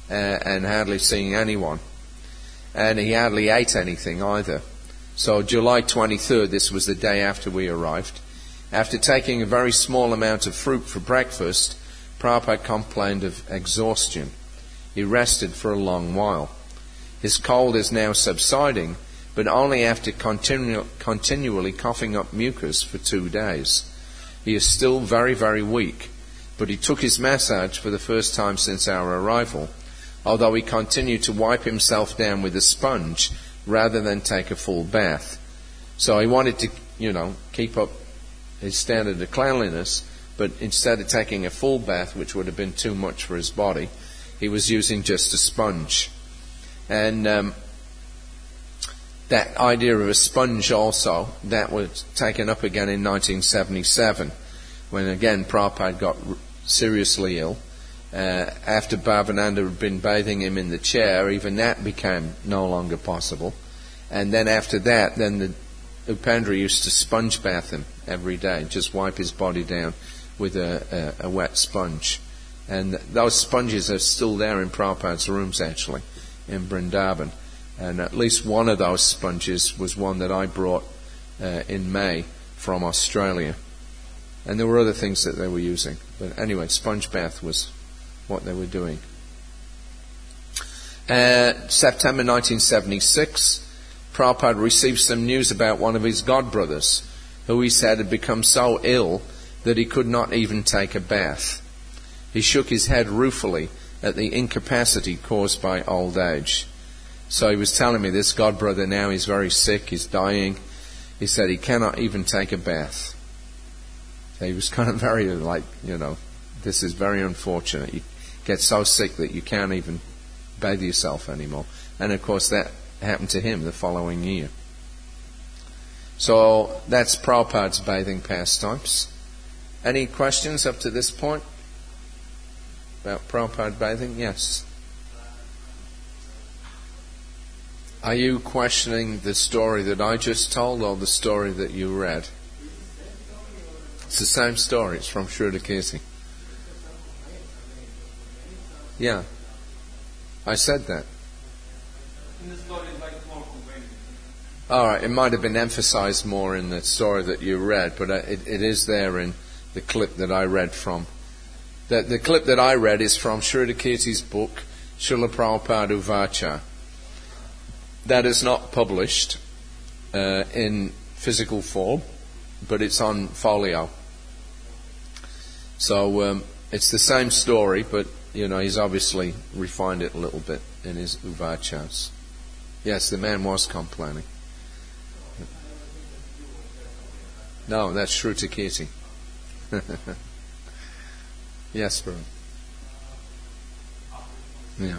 and hardly seeing anyone. And he hardly ate anything either. So July 23rd, this was the day after we arrived, after taking a very small amount of fruit for breakfast, Prabhupada complained of exhaustion. He rested for a long while. His cold is now subsiding, but only after continually coughing up mucus for 2 days. He is still very, very weak, but he took his massage for the first time since our arrival, although he continued to wipe himself down with a sponge rather than take a full bath. So he wanted to, keep up his standard of cleanliness, but instead of taking a full bath, which would have been too much for his body, he was using just a sponge. And that idea of a sponge also, that was taken up again in 1977, when again Prabhupada got seriously ill. After Bhavananda had been bathing him in the chair, even that became no longer possible. And then after that, then the Upendra used to sponge bath him every day, just wipe his body down with a wet sponge. And those sponges are still there in Prabhupada's rooms, actually, in Vrindavan. And at least one of those sponges was one that I brought in May from Australia. And there were other things that they were using. But anyway, sponge bath was what they were doing. September 1976, Prabhupada received some news about one of his godbrothers, who he said had become so ill that he could not even take a bath. He shook his head ruefully at the incapacity caused by old age. So he was telling me this godbrother now is very sick, he's dying. He said he cannot even take a bath. So he was kind of very this is very unfortunate. You get so sick that you can't even bathe yourself anymore. And of course that happened to him the following year. So that's Prabhupada's bathing pastimes. Any questions up to this point about Prabhupada bathing? Yes. Are you questioning the story that I just told or the story that you read? It's the same story. It's from Shrudakirti. Yeah. I said that. Alright, it might have been emphasized more in the story that you read, but it is there in the clip that I read from. The clip that I read is from Shrudakirti's book, Srila Prabhupada Uvacha. That is not published in physical form, but it's on folio. So it's the same story, but he's obviously refined it a little bit in his Uvachas. Yes, the man was complaining. No, that's Shrudakirti. Yes, bro. Yeah.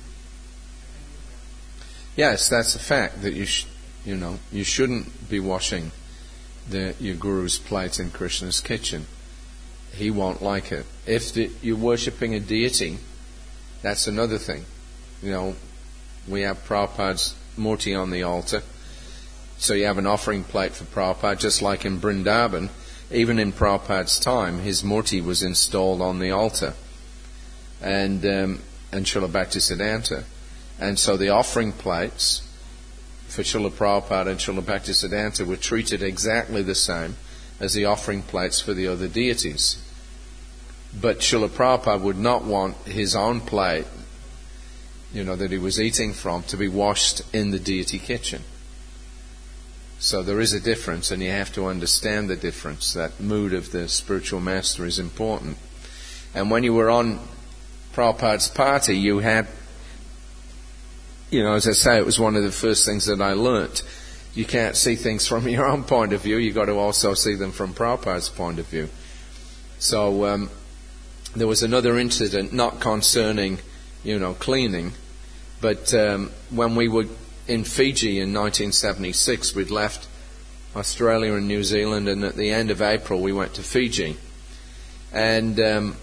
Yes, that's a fact that you shouldn't be washing your guru's plate in Krishna's kitchen. He won't like it. If you're worshipping a deity, that's another thing. We have Prabhupada's murti on the altar, so you have an offering plate for Prabhupada, just like in Vrindavan. Even in Prabhupada's time, his murti was installed on the altar, and Srila Bhaktisiddhanta. And so the offering plates for Srila Prabhupada and Srila Bhaktisiddhanta were treated exactly the same as the offering plates for the other deities. But Srila Prabhupada would not want his own plate, that he was eating from, to be washed in the deity kitchen. So there is a difference, and you have to understand the difference. That mood of the spiritual master is important. And when you were on Prabhupada's party, you had, as I say, it was one of the first things that I learnt. You can't see things from your own point of view. You've got to also see them from Prabhupada's point of view. So there was another incident, not concerning, cleaning, but when we were in Fiji in 1976, we'd left Australia and New Zealand, and at the end of April we went to Fiji. And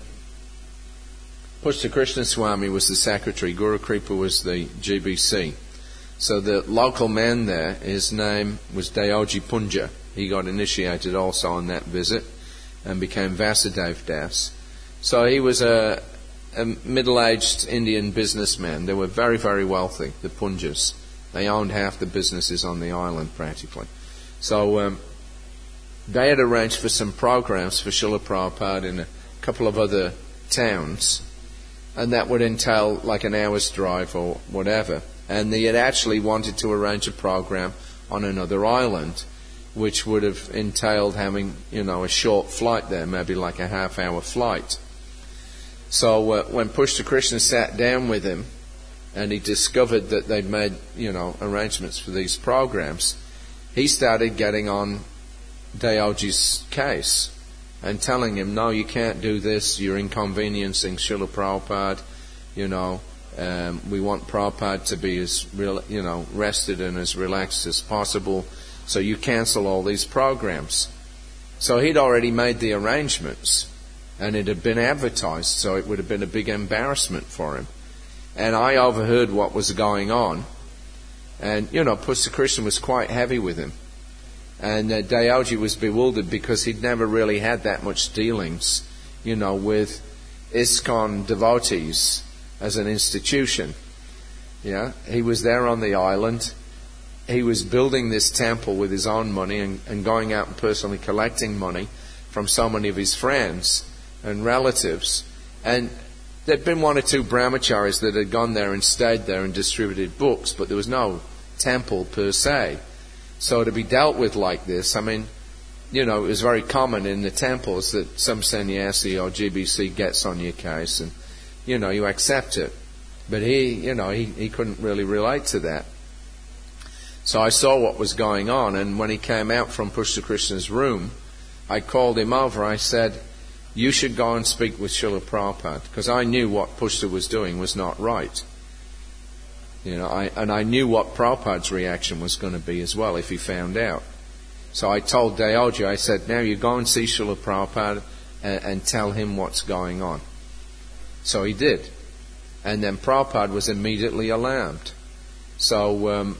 Pushta Krishna Swami was the secretary, Guru Kripa was the GBC. So the local man there, his name was Dayoji Punja. He got initiated also on that visit and became Vasudev Das. So he was a middle-aged Indian businessmen. They were very, very wealthy, the Punjas. They owned half the businesses on the island, practically. So they had arranged for some programs for Srila Prabhupada in a couple of other towns, and that would entail like an hour's drive or whatever. And they had actually wanted to arrange a program on another island, which would have entailed having, a short flight there, maybe like a half-hour flight. So when Pushta Krishna sat down with him, and he discovered that they'd made, arrangements for these programs, he started getting on Dayaji's case and telling him, no, you can't do this, you're inconveniencing Srila Prabhupada, we want Prabhupada to be as, rested and as relaxed as possible, so you cancel all these programs. So he'd already made the arrangements, and it had been advertised, so it would have been a big embarrassment for him. And I overheard what was going on, and, Pushta Krishna was quite heavy with him. And Dayaji was bewildered because he'd never really had that much dealings, with ISKCON devotees as an institution. Yeah, he was there on the island. He was building this temple with his own money and going out and personally collecting money from so many of his friends and relatives. And there'd been one or two brahmacharis that had gone there and stayed there and distributed books, but there was no temple per se. So to be dealt with like this, it was very common in the temples that some sannyasi or GBC gets on your case and, you accept it. But he couldn't really relate to that. So I saw what was going on, and when he came out from Pushta Krishna's room, I called him over. I said, you should go and speak with Srila Prabhupada, because I knew what Pushta was doing was not right. I knew what Prabhupada's reaction was going to be as well if he found out. So I told Dayaji, I said, now you go and see Srila Prabhupada and tell him what's going on. So he did. And then Prabhupada was immediately alarmed. So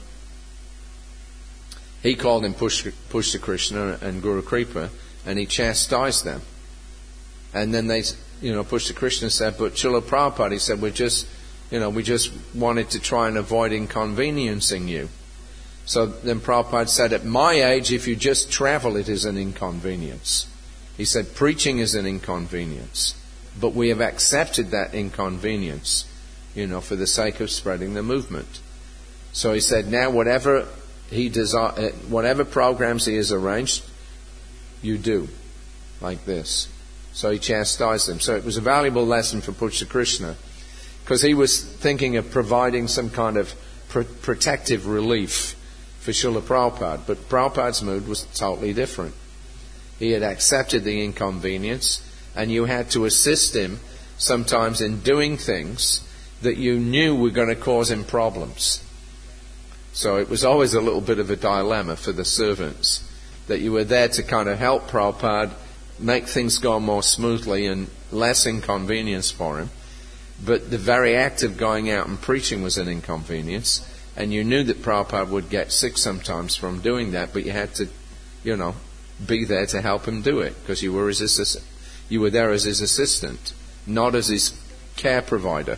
he called him Pushta Krishna and Guru Kripa, and he chastised them. And then Pushta Krishna said, but Srila Prabhupada, he said, we just wanted to try and avoid inconveniencing you. So then Prabhupada said, at my age, if you just travel, it is an inconvenience. He said, preaching is an inconvenience. But we have accepted that inconvenience, for the sake of spreading the movement. So he said, now whatever programs he has arranged, you do, like this. So he chastised them. So it was a valuable lesson for Pushta Krishna, because he was thinking of providing some kind of protective relief for Srila Prabhupada. But Prabhupada's mood was totally different. He had accepted the inconvenience, and you had to assist him sometimes in doing things that you knew were going to cause him problems. So it was always a little bit of a dilemma for the servants, that you were there to kind of help Prabhupada make things go more smoothly and less inconvenience for him. But the very act of going out and preaching was an inconvenience, and you knew that Prabhupada would get sick sometimes from doing that, but you had to, be there to help him do it, because you were there as his assistant, not as his care provider.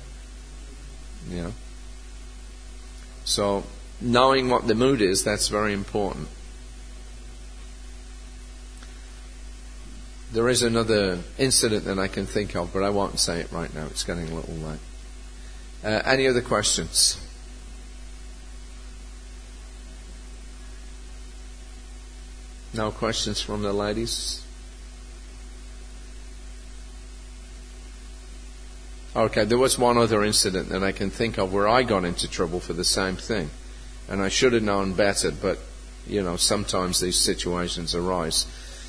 So knowing what the mood is, that's very important. There is another incident that I can think of, but I won't say it right now. It's getting a little late. Any other questions? No questions from the ladies? Okay, there was one other incident that I can think of where I got into trouble for the same thing. And I should have known better, but, sometimes these situations arise.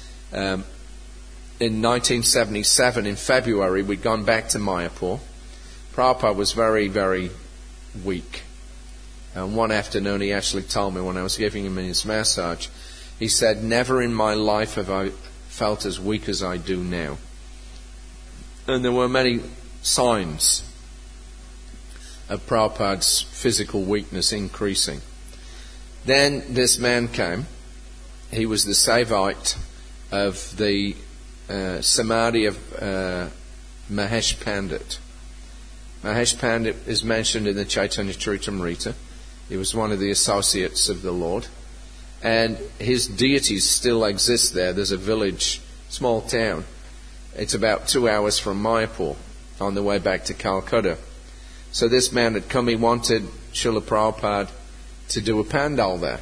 In 1977, in February, we'd gone back to Mayapur. Prabhupada was very, very weak. And one afternoon he actually told me, when I was giving him his massage, he said, never in my life have I felt as weak as I do now. And there were many signs of Prabhupada's physical weakness increasing. Then this man came. He was the Sevite of the Samadhi of Mahesh Pandit. Mahesh Pandit is mentioned in the Chaitanya Charitamrita. He was one of the associates of the Lord. And his deities still exist there. There's a village, small town. It's about 2 hours from Mayapur on the way back to Calcutta. So this man had come, he wanted Srila Prabhupada to do a pandal there.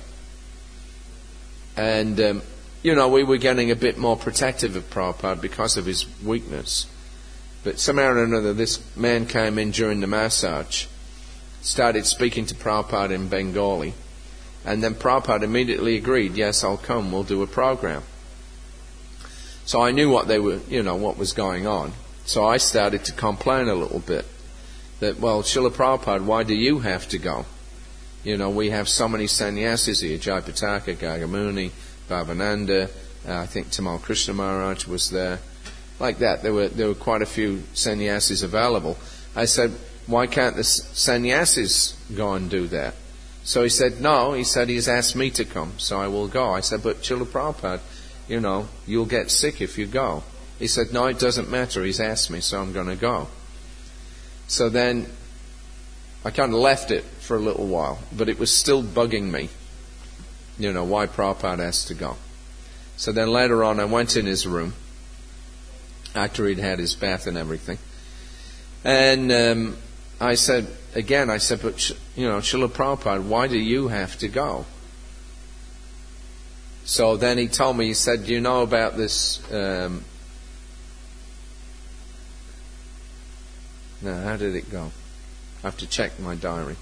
And, we were getting a bit more protective of Prabhupada because of his weakness. But somehow or another, this man came in during the massage, started speaking to Prabhupada in Bengali, and then Prabhupada immediately agreed, yes, I'll come, we'll do a program. So I knew what what was going on. So I started to complain a little bit. That, well, Srila Prabhupada, why do you have to go? We have so many sannyasis here, Jayapataka, Gagamuni, Bhavananda, I think Tamal Krishna Maharaj was there. Like that, there were quite a few sannyasis available. I said, why can't the sannyasis go and do that? So he said, no, he's asked me to come, so I will go. I said, but Srila Prabhupada, you'll get sick if you go. He said, no, it doesn't matter, he's asked me, so I'm going to go. So then I kind of left it for a little while, but it was still bugging me, why Prabhupada has to go. So then later on I went in his room, after he'd had his bath and everything, and I said, but Srila Prabhupada, why do you have to go? So then he told me, he said, do you know about this, no, how did it go? I have to check my diary.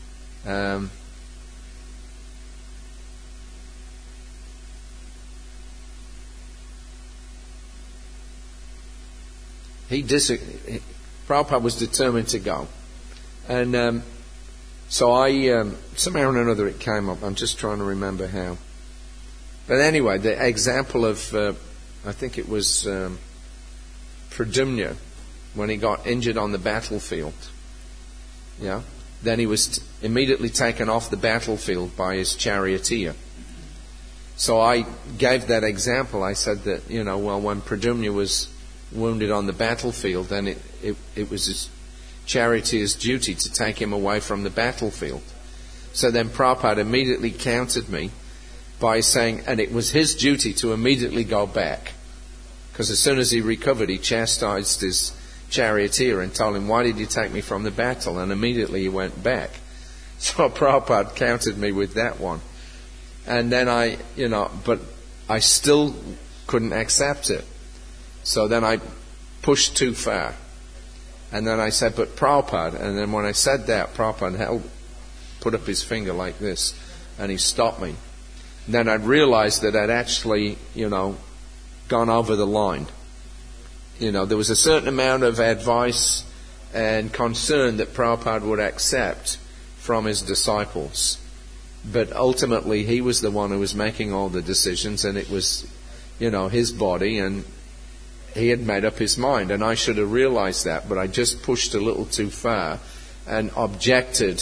Prabhupada was determined to go. And so I, somehow or another it came up. I'm just trying to remember how. But anyway, the example of, I think it was Pradyumna, when he got injured on the battlefield. Yeah. Then he was immediately taken off the battlefield by his charioteer. So I gave that example. I said that, when Pradyumna was wounded on the battlefield, then it was his charioteer's duty to take him away from the battlefield. So then Prabhupada immediately countered me by saying, and it was his duty to immediately go back. Because as soon as he recovered, he chastised his charioteer and told him, why did you take me from the battle? And immediately he went back. So Prabhupada countered me with that one. And then but I still couldn't accept it. So then I pushed too far. And then I said, but Prabhupada, and then when I said that, Prabhupada put up his finger like this, and he stopped me. And then I realized that I'd actually, gone over the line. There was a certain amount of advice and concern that Prabhupada would accept from his disciples. But ultimately, he was the one who was making all the decisions, and it was, his body, and he had made up his mind. And I should have realized that, but I just pushed a little too far and objected,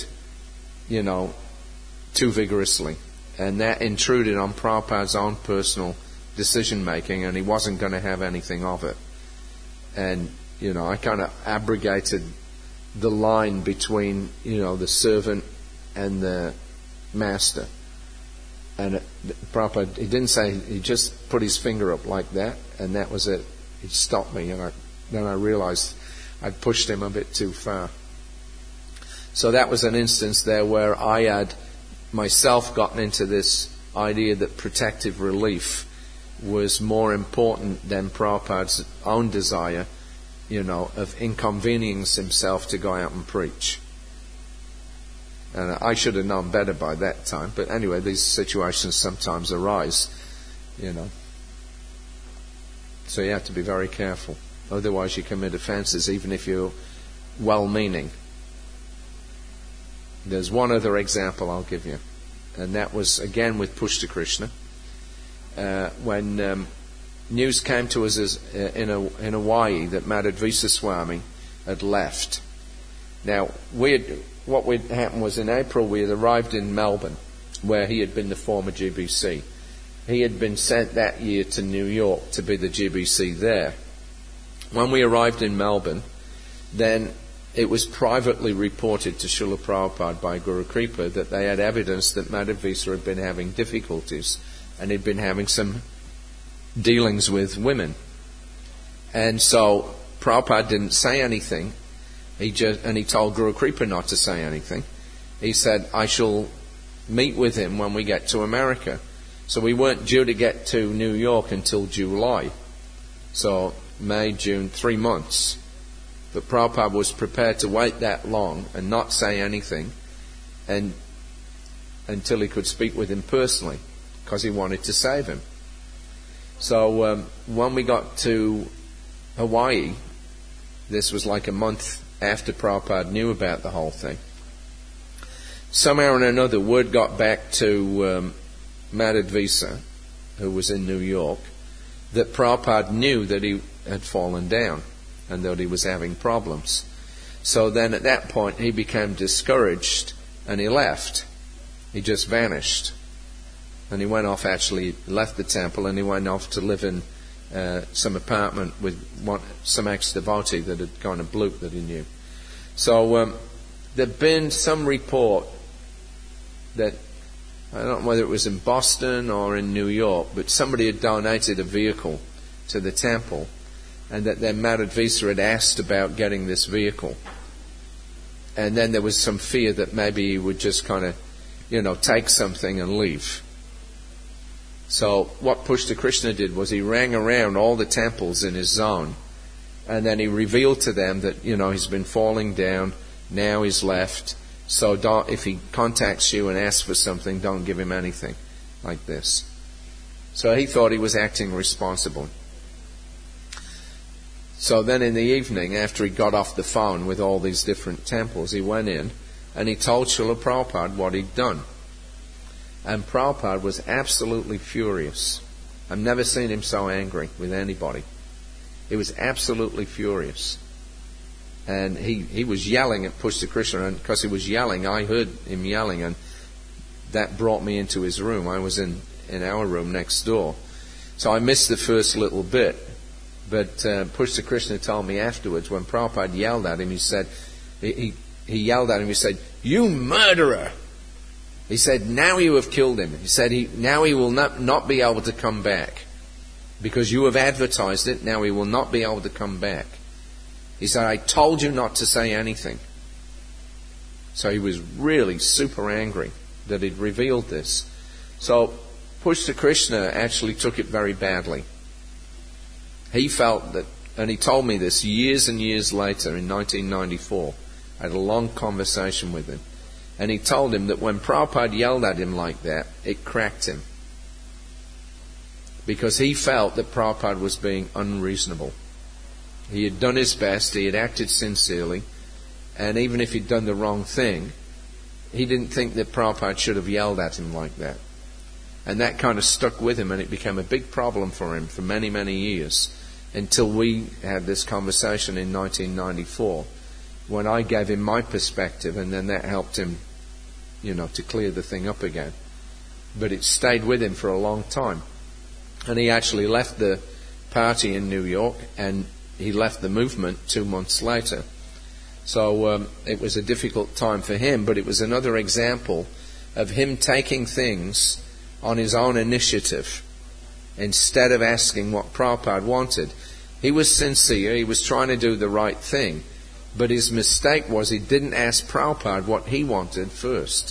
too vigorously. And that intruded on Prabhupada's own personal decision making, and he wasn't going to have anything of it. And, I kind of abrogated the line between, the servant and the master. And Prabhupada, he didn't say, he just put his finger up like that, and that was it. He stopped me, and then I realized I'd pushed him a bit too far. So that was an instance there where I had myself gotten into this idea that protective relief was more important than Prabhupada's own desire, of inconveniencing himself to go out and preach. And I should have known better by that time. But anyway, these situations sometimes arise, So you have to be very careful. Otherwise you commit offences, even if you're well-meaning. There's one other example I'll give you. And that was, again, with Pushta Krishna. When news came to us in Hawaii that Madhvesa Swami had left. Now, what had happened was in April we had arrived in Melbourne, where he had been the former GBC. He had been sent that year to New York to be the GBC there. when we arrived in Melbourne, then it was privately reported to Srila Prabhupada by Guru Kripa that they had evidence that Madhavisa had been having difficulties and he'd been having some dealings with women. And so Prabhupada didn't say anything. He told Guru Kripa not to say anything. He said, I shall meet with him when we get to America. So we weren't due to get to New York until July. So May, June, 3 months. But Prabhupada was prepared to wait that long and not say anything until he could speak with him personally, because he wanted to save him. So when we got to Hawaii, this was like a month after Prabhupada knew about the whole thing. Somehow or another, word got back to Madhavisa, who was in New York, that Prabhupada knew that he had fallen down and that he was having problems. So then at that point he became discouraged and he left. He just vanished. And he went off, actually left the temple, and he went off to live in some apartment with some ex-devotee that had gone a bloop that he knew. So there'd been some report that, I don't know whether it was in Boston or in New York, but somebody had donated a vehicle to the temple, and that then Madhavisa had asked about getting this vehicle. And then there was some fear that maybe he would just kind of, take something and leave. So what Pushta Krishna did was he rang around all the temples in his zone, and then he revealed to them that, he's been falling down, now he's left, so if he contacts you and asks for something, don't give him anything like this. So he thought he was acting responsible. So then in the evening, after he got off the phone with all these different temples, he went in and he told Srila Prabhupada what he'd done. And Prabhupada was absolutely furious. I've never seen him so angry with anybody. He was absolutely furious. And he was yelling at Pushta Krishna, and because he was yelling, I heard him yelling, and that brought me into his room. I was in our room next door. So I missed the first little bit. But Pushta Krishna told me afterwards, when Prabhupada yelled at him, he said, he yelled at him, he said, "You murderer!" He said, "Now you have killed him." He said, now he will not be able to come back. Because you have advertised it, now he will not be able to come back. He said, "I told you not to say anything." So he was really super angry that he'd revealed this. So Pushta Krishna actually took it very badly. He felt that, and he told me this years and years later in 1994. I had a long conversation with him. And he told him that when Prabhupada yelled at him like that, it cracked him. Because he felt that Prabhupada was being unreasonable. He had done his best, he had acted sincerely, and even if he'd done the wrong thing, he didn't think that Prabhupada should have yelled at him like that. And that kind of stuck with him, and it became a big problem for him for many, many years, until we had this conversation in 1994, when I gave him my perspective, and then that helped him, to clear the thing up again. But it stayed with him for a long time. And he actually left the party in New York, and he left the movement 2 months later. So it was a difficult time for him, but it was another example of him taking things on his own initiative instead of asking what Prabhupada wanted. He was sincere, he was trying to do the right thing, but his mistake was he didn't ask Prabhupada what he wanted first.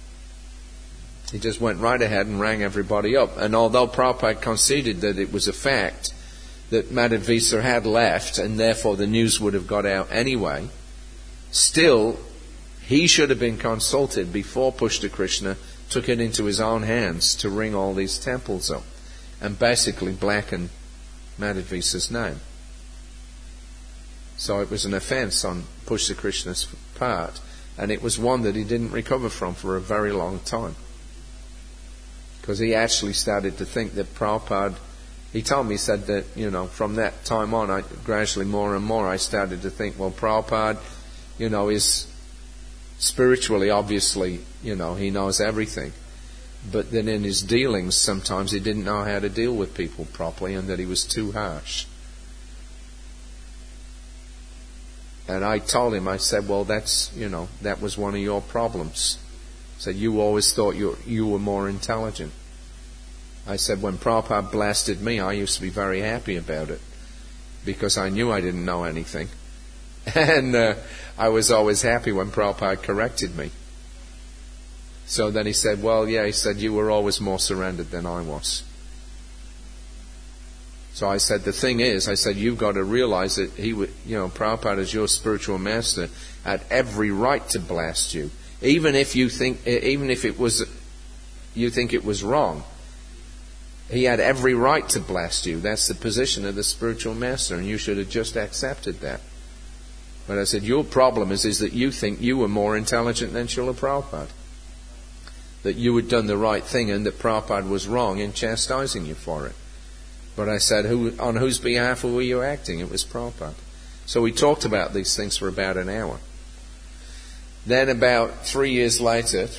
He just went right ahead and rang everybody up. And although Prabhupada conceded that it was a fact that Madhavisa had left, and therefore the news would have got out anyway, still, he should have been consulted before Pushta Krishna took it into his own hands to ring all these temples up and basically blacken Madhavisa's name. So it was an offence on Pushta Krishna's part, and it was one that he didn't recover from for a very long time. Because he actually started to think that Prabhupada, he told me, he said that, from that time on, gradually more and more, I started to think, well, Prabhupada, is spiritually, obviously, he knows everything. But then in his dealings, sometimes he didn't know how to deal with people properly, and that he was too harsh. And I told him, I said, well, that was one of your problems. I said, you always thought you were more intelligent. I said, when Prabhupada blasted me, I used to be very happy about it, because I knew I didn't know anything. And I was always happy when Prabhupada corrected me. So then he said, well, yeah, he said, you were always more surrendered than I was. So I said, the thing is, I said, you've got to realize that Prabhupada is your spiritual master, had every right to blast you. Even if you think it was wrong. He had every right to blast you. That's the position of the spiritual master, and you should have just accepted that. But I said, your problem is that you think you were more intelligent than Srila Prabhupada. That you had done the right thing and that Prabhupada was wrong in chastising you for it. But I said, on whose behalf were you acting? It was Prabhupada. So we talked about these things for about an hour. Then about 4 years later,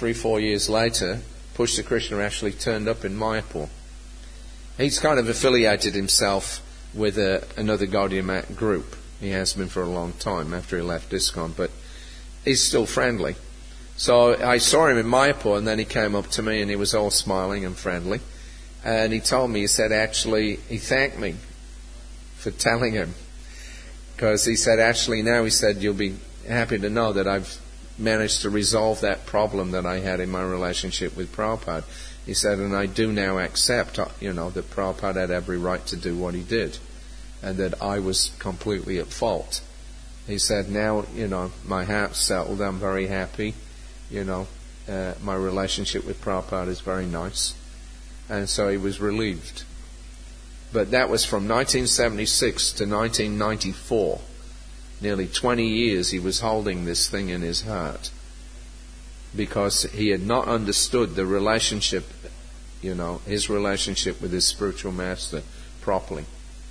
Pushta Krishna actually turned up in Mayapur. He's kind of affiliated himself with another Gaudiya Math group. He has been for a long time after he left ISKCON, but he's still friendly. So I saw him in Mayapur, and then he came up to me and he was all smiling and friendly. And he told me, he said, actually, he thanked me for telling him. Because he said, actually now, he said, you'll be happy to know that I've managed to resolve that problem that I had in my relationship with Prabhupada. He said, and I do now accept, that Prabhupada had every right to do what he did. And that I was completely at fault. He said, now, my heart's settled, I'm very happy. My relationship with Prabhupada is very nice. And so he was relieved. But that was from 1976 to 1994. Nearly 20 years he was holding this thing in his heart. Because he had not understood the relationship, his relationship with his spiritual master properly.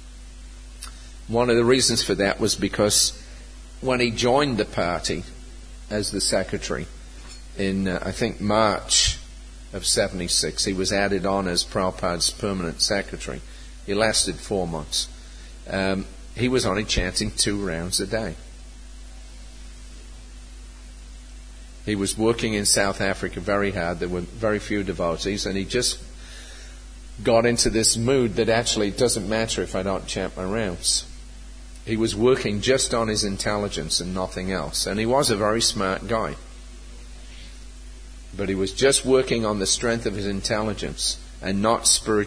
One of the reasons for that was because when he joined the party as the secretary in, I think, March of 76, he was added on as Prabhupada's permanent secretary. He lasted 4 months. He was only chanting 2 rounds a day. He was working in South Africa very hard. There were very few devotees, and he just got into this mood that actually it doesn't matter if I don't chant my rounds. He was working just on his intelligence and nothing else. And he was a very smart guy. But he was just working on the strength of his intelligence and not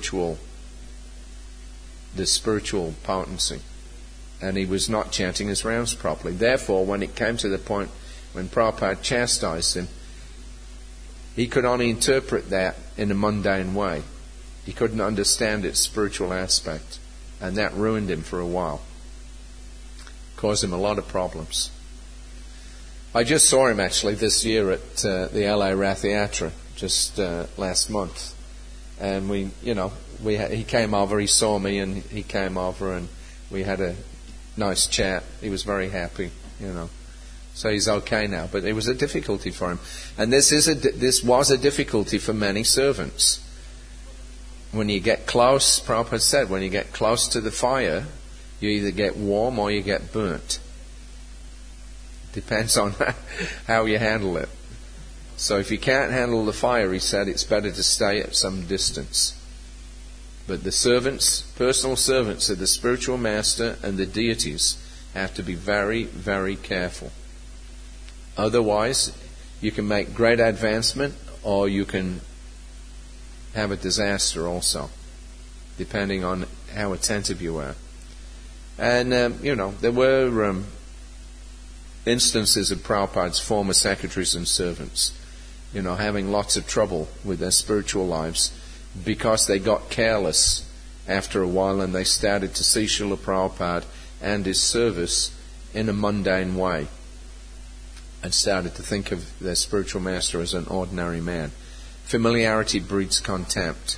the spiritual potency. And he was not chanting his rounds properly. Therefore, when it came to the point when Prabhupada chastised him, he could only interpret that in a mundane way. He couldn't understand its spiritual aspect. And that ruined him for a while. Caused him a lot of problems. I just saw him actually this year at the LA Rath Yatra, just last month. And he came over, he saw me and he came over and we had a nice chat. He was very happy, So he's okay now, but it was a difficulty for him. And this was a difficulty for many servants. When you get close, Prabhupada said, when you get close to the fire, you either get warm or you get burnt. Depends on how you handle it. So if you can't handle the fire, he said, it's better to stay at some distance. But the servants, personal servants of the spiritual master and the deities have to be very, very careful. Otherwise, you can make great advancement or you can have a disaster also, depending on how attentive you are. And, there were instances of Prabhupada's former secretaries and servants, having lots of trouble with their spiritual lives because they got careless after a while and they started to see Srila Prabhupada and his service in a mundane way and started to think of their spiritual master as an ordinary man. Familiarity breeds contempt.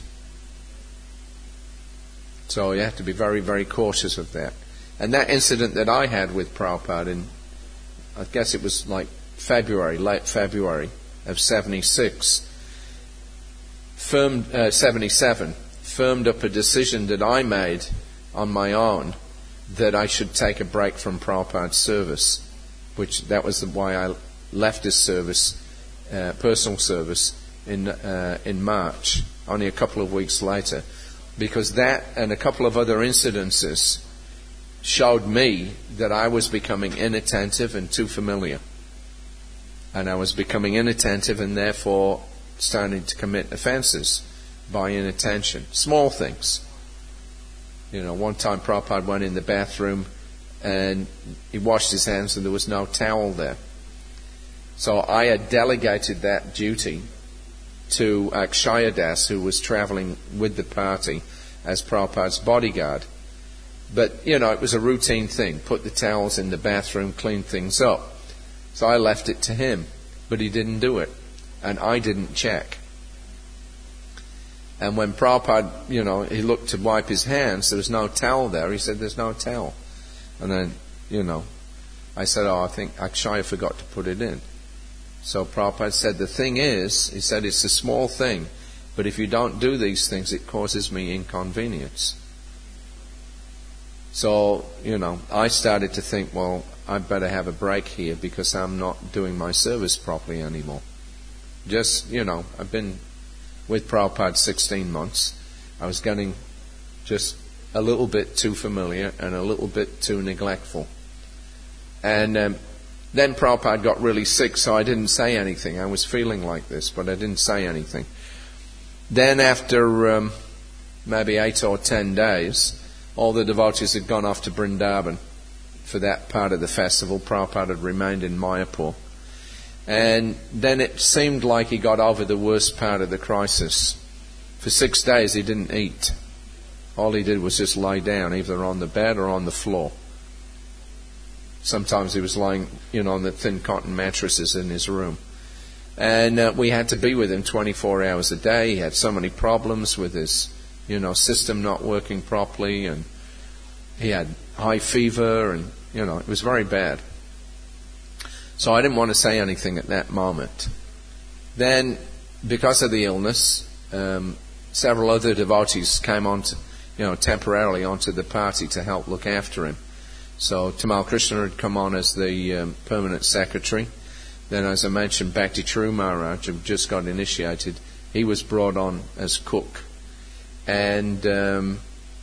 So you have to be very, very cautious of that. And that incident that I had with Prabhupada in, I guess it was like late February of 77, firmed up a decision that I made on my own that I should take a break from Prabhupada's service which that was why I left his service, personal service, in March, only a couple of weeks later, because that and a couple of other incidences showed me that I was becoming inattentive and too familiar. And I was becoming inattentive and therefore starting to commit offences by inattention. Small things. One time Prabhupada went in the bathroom and he washed his hands and there was no towel there. So I had delegated that duty to Akshaya Das, who was travelling with the party as Prabhupada's bodyguard. But, it was a routine thing. Put the towels in the bathroom, clean things up. So I left it to him. But he didn't do it. And I didn't check. And when Prabhupada, he looked to wipe his hands, there was no towel there. He said, there's no towel. And then, I said, I think Akshaya forgot to put it in. So Prabhupada said, the thing is, he said, it's a small thing, but if you don't do these things, it causes me inconvenience. So, I started to think, well, I'd better have a break here because I'm not doing my service properly anymore. Just, I've been with Prabhupada 16 months. I was getting just a little bit too familiar and a little bit too neglectful. And then Prabhupada got really sick, so I didn't say anything. I was feeling like this, but I didn't say anything. Then after maybe 8 or 10 days, all the devotees had gone off to Vrindavan for that part of the festival. Prabhupada had remained in Mayapur. And then it seemed like he got over the worst part of the crisis. For 6 days he didn't eat. All he did was just lie down, either on the bed or on the floor. Sometimes he was lying, on the thin cotton mattresses in his room. And we had to be with him 24 hours a day. He had so many problems with his, system not working properly, and he had high fever, and, it was very bad. So I didn't want to say anything at that moment. Then, because of the illness, several other devotees came on to, temporarily onto the party to help look after him. So Tamal Krishna had come on as the permanent secretary. Then, as I mentioned, Bhakti True Maharaj, who just got initiated, he was brought on as cook. And Yasamani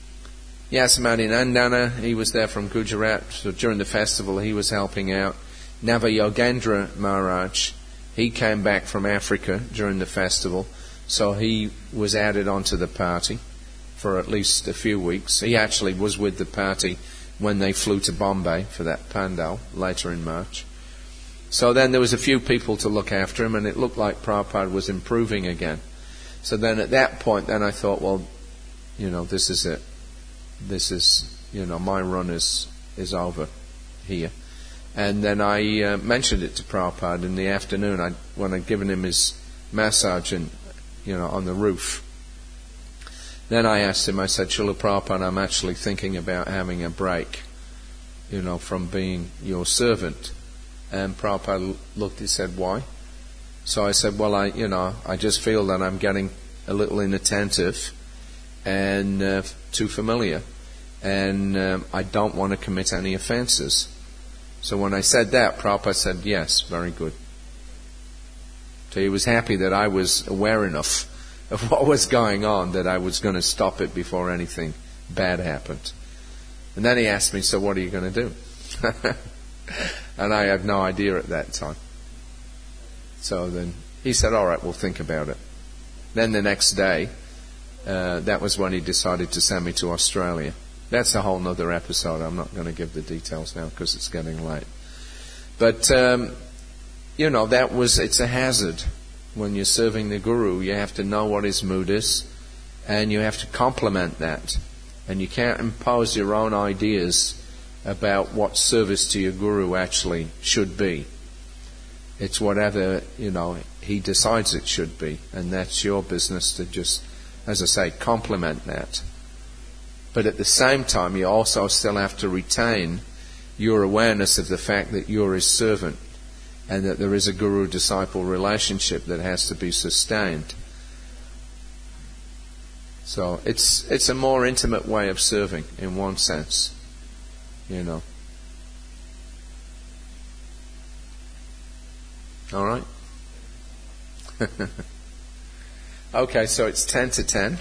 Nandana, he was there from Gujarat. So during the festival, he was helping out. Nava Yogendra Maharaj, he came back from Africa during the festival. So he was added onto the party for at least a few weeks. He actually was with the party when they flew to Bombay for that Pandal later in March. So then there was a few people to look after him, and it looked like Prabhupada was improving again. So then at that point, then I thought, well, this is it. This is, my run is over here. And then I mentioned it to Prabhupada in the afternoon when I'd given him his massage on the roof. Then I asked him, I said, Srila Prabhupada, I'm actually thinking about having a break, from being your servant. And Prabhupada looked, he said, why? So I said, well, I just feel that I'm getting a little inattentive and too familiar. And I don't want to commit any offences. So when I said that, Prabhupada said, yes, very good. So he was happy that I was aware enough of what was going on that I was going to stop it before anything bad happened. And then he asked me, so what are you going to do? And I had no idea at that time. So then he said, all right, we'll think about it. Then the next day, that was when he decided to send me to Australia. That's a whole other episode. I'm not going to give the details now because it's getting late. But, it's a hazard. When you're serving the Guru, you have to know what his mood is, and you have to complement that. And you can't impose your own ideas about what service to your Guru actually should be. It's whatever, he decides it should be, and that's your business to just, as I say, complement that. But at the same time, you also still have to retain your awareness of the fact that you're his servant, and that there is a guru-disciple relationship that has to be sustained. So it's a more intimate way of serving, in one sense, All right? Okay, so it's 10 to 10.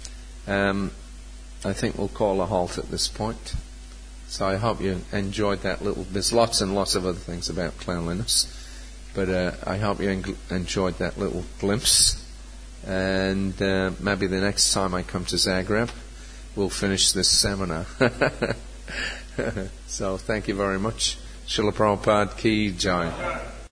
I think we'll call a halt at this point. So I hope you enjoyed that little... There's lots and lots of other things about cleanliness, but I hope you enjoyed that little glimpse. And maybe the next time I come to Zagreb, we'll finish this seminar. So thank you very much. Srila Prabhupada Ki Jai.